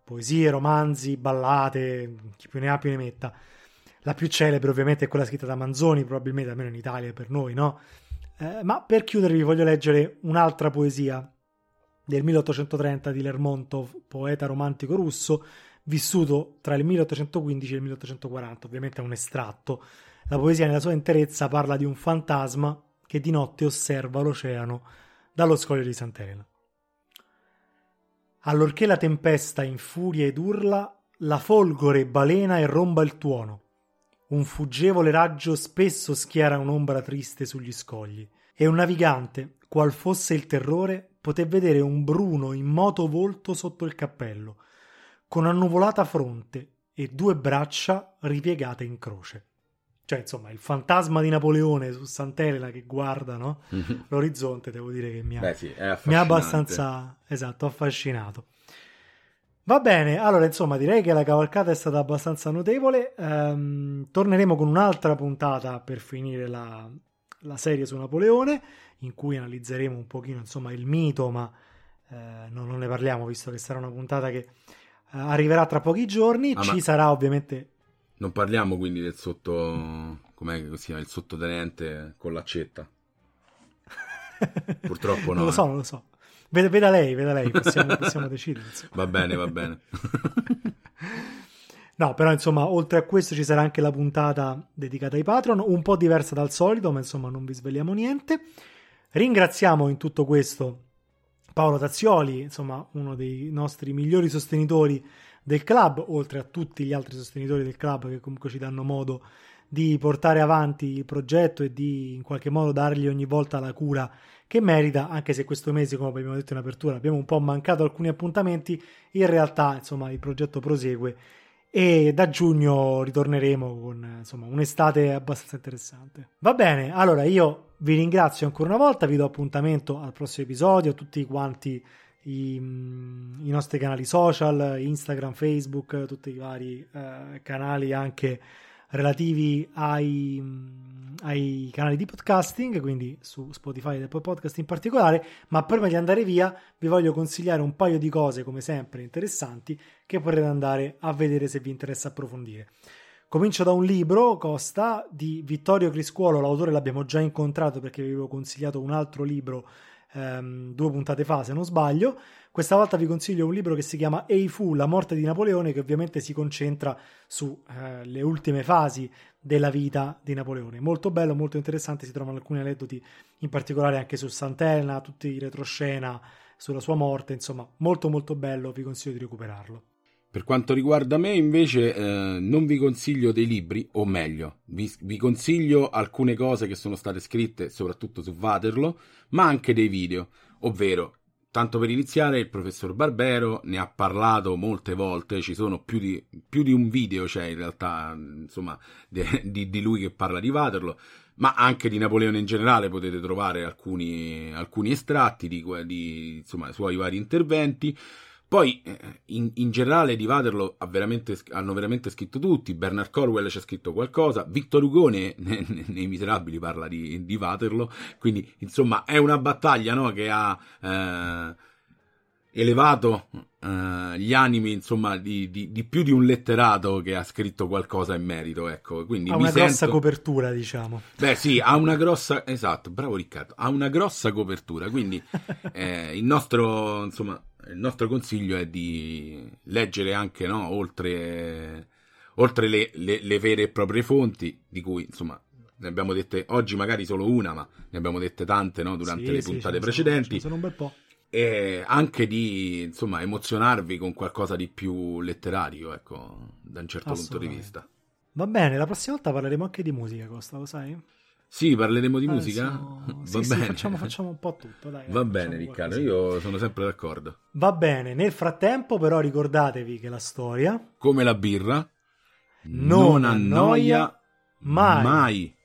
poesie, romanzi, ballate, chi più ne ha più ne metta. La più celebre ovviamente è quella scritta da Manzoni, probabilmente almeno in Italia per noi, no? Eh, ma per chiudere vi voglio leggere un'altra poesia del milleottocentotrenta di Lermontov, poeta romantico russo, vissuto tra il milleottocentoquindici e il milleottocentoquaranta, ovviamente è un estratto. La poesia nella sua interezza parla di un fantasma che di notte osserva l'oceano dallo scoglio di Sant'Elena. Allorché la tempesta infuria ed urla, la folgore balena e romba il tuono. Un fuggevole raggio spesso schiara un'ombra triste sugli scogli, e un navigante, qual fosse il terrore, poté vedere un bruno immoto volto sotto il cappello, con annuvolata fronte e due braccia ripiegate in croce. Cioè, insomma, il fantasma di Napoleone su Sant'Elena che guarda, no? Mm-hmm. L'orizzonte, devo dire che mi ha, Beh, sì, mi ha abbastanza, esatto, affascinato. Va bene, allora, insomma, direi che la cavalcata è stata abbastanza notevole. Ehm, torneremo con un'altra puntata per finire la, la serie su Napoleone, in cui analizzeremo un pochino, insomma, il mito, ma eh, non, non ne parliamo, visto che sarà una puntata che eh, arriverà tra pochi giorni. Ah, ci sarà ovviamente... Non parliamo quindi del sotto, com'è che si chiama, il sottotenente con l'accetta? Purtroppo no. Non lo so, eh. non lo so. Veda, veda lei, veda lei, possiamo, possiamo decidere. Insomma. Va bene, va bene. No, però insomma, oltre a questo ci sarà anche la puntata dedicata ai Patreon, un po' diversa dal solito, ma insomma non vi svegliamo niente. Ringraziamo in tutto questo Paolo Tazzioli, insomma uno dei nostri migliori sostenitori del club, oltre a tutti gli altri sostenitori del club che comunque ci danno modo di portare avanti il progetto e di in qualche modo dargli ogni volta la cura che merita, anche se questo mese, come abbiamo detto in apertura, abbiamo un po' mancato alcuni appuntamenti. In realtà insomma il progetto prosegue e da giugno ritorneremo con insomma un'estate abbastanza interessante. Va bene, allora io vi ringrazio ancora una volta, vi do appuntamento al prossimo episodio, a tutti quanti I, i nostri canali social, Instagram, Facebook, tutti i vari eh, canali anche relativi ai, ai canali di podcasting, quindi su Spotify e Apple Podcast in particolare. Ma prima di andare via vi voglio consigliare un paio di cose, come sempre interessanti, che potrete andare a vedere se vi interessa approfondire. Comincio da un libro, Costa, di Vittorio Criscuolo. L'autore l'abbiamo già incontrato perché vi avevo consigliato un altro libro Um, due puntate fa, se non sbaglio. Questa volta vi consiglio un libro che si chiama Ei fu, la morte di Napoleone, che ovviamente si concentra sulle uh, ultime fasi della vita di Napoleone. Molto bello, molto interessante, si trovano alcuni aneddoti, in particolare anche su Sant'Elena, tutti i retroscena sulla sua morte, insomma molto molto bello, vi consiglio di recuperarlo. Per quanto riguarda me invece eh, non vi consiglio dei libri, o meglio, vi, vi consiglio alcune cose che sono state scritte soprattutto su Waterloo, ma anche dei video, ovvero, tanto per iniziare, il professor Barbero ne ha parlato molte volte, ci sono più di, più di un video, c'è in realtà, insomma, de, di, di lui che parla di Waterloo, ma anche di Napoleone in generale potete trovare alcuni, alcuni estratti di, di insomma, suoi vari interventi. Poi, in, in generale, di Waterloo ha veramente, hanno veramente scritto tutti. Bernard Cornwell ci ha scritto qualcosa. Victor Hugo ne, ne, nei Miserabili parla di, di Waterloo. Quindi, insomma, è una battaglia, no, che ha eh, elevato eh, gli animi, insomma, di, di, di più di un letterato che ha scritto qualcosa in merito. Ecco. Quindi ha mi una sento... grossa copertura, diciamo. Beh, sì, ha una grossa... Esatto, bravo Riccardo. Ha una grossa copertura. Quindi, eh, il nostro, insomma... Il nostro consiglio è di leggere anche, no, oltre, oltre le, le, le vere e proprie fonti, di cui insomma ne abbiamo dette oggi magari solo una, ma ne abbiamo dette tante, no, durante sì, le sì, puntate ce precedenti. Sono, ce ne sono un bel po'. E anche di insomma emozionarvi con qualcosa di più letterario, ecco, da un certo punto di vista. Va bene, la prossima volta parleremo anche di musica, Costa, lo sai? Sì, parleremo di Adesso... musica? Sì, Va sì, bene. Facciamo, facciamo un po' tutto, dai. Va bene, Riccardo, qualcosa. Io sono sempre d'accordo. Va bene, nel frattempo però ricordatevi che la storia... Come la birra... Non, non annoia mai. mai.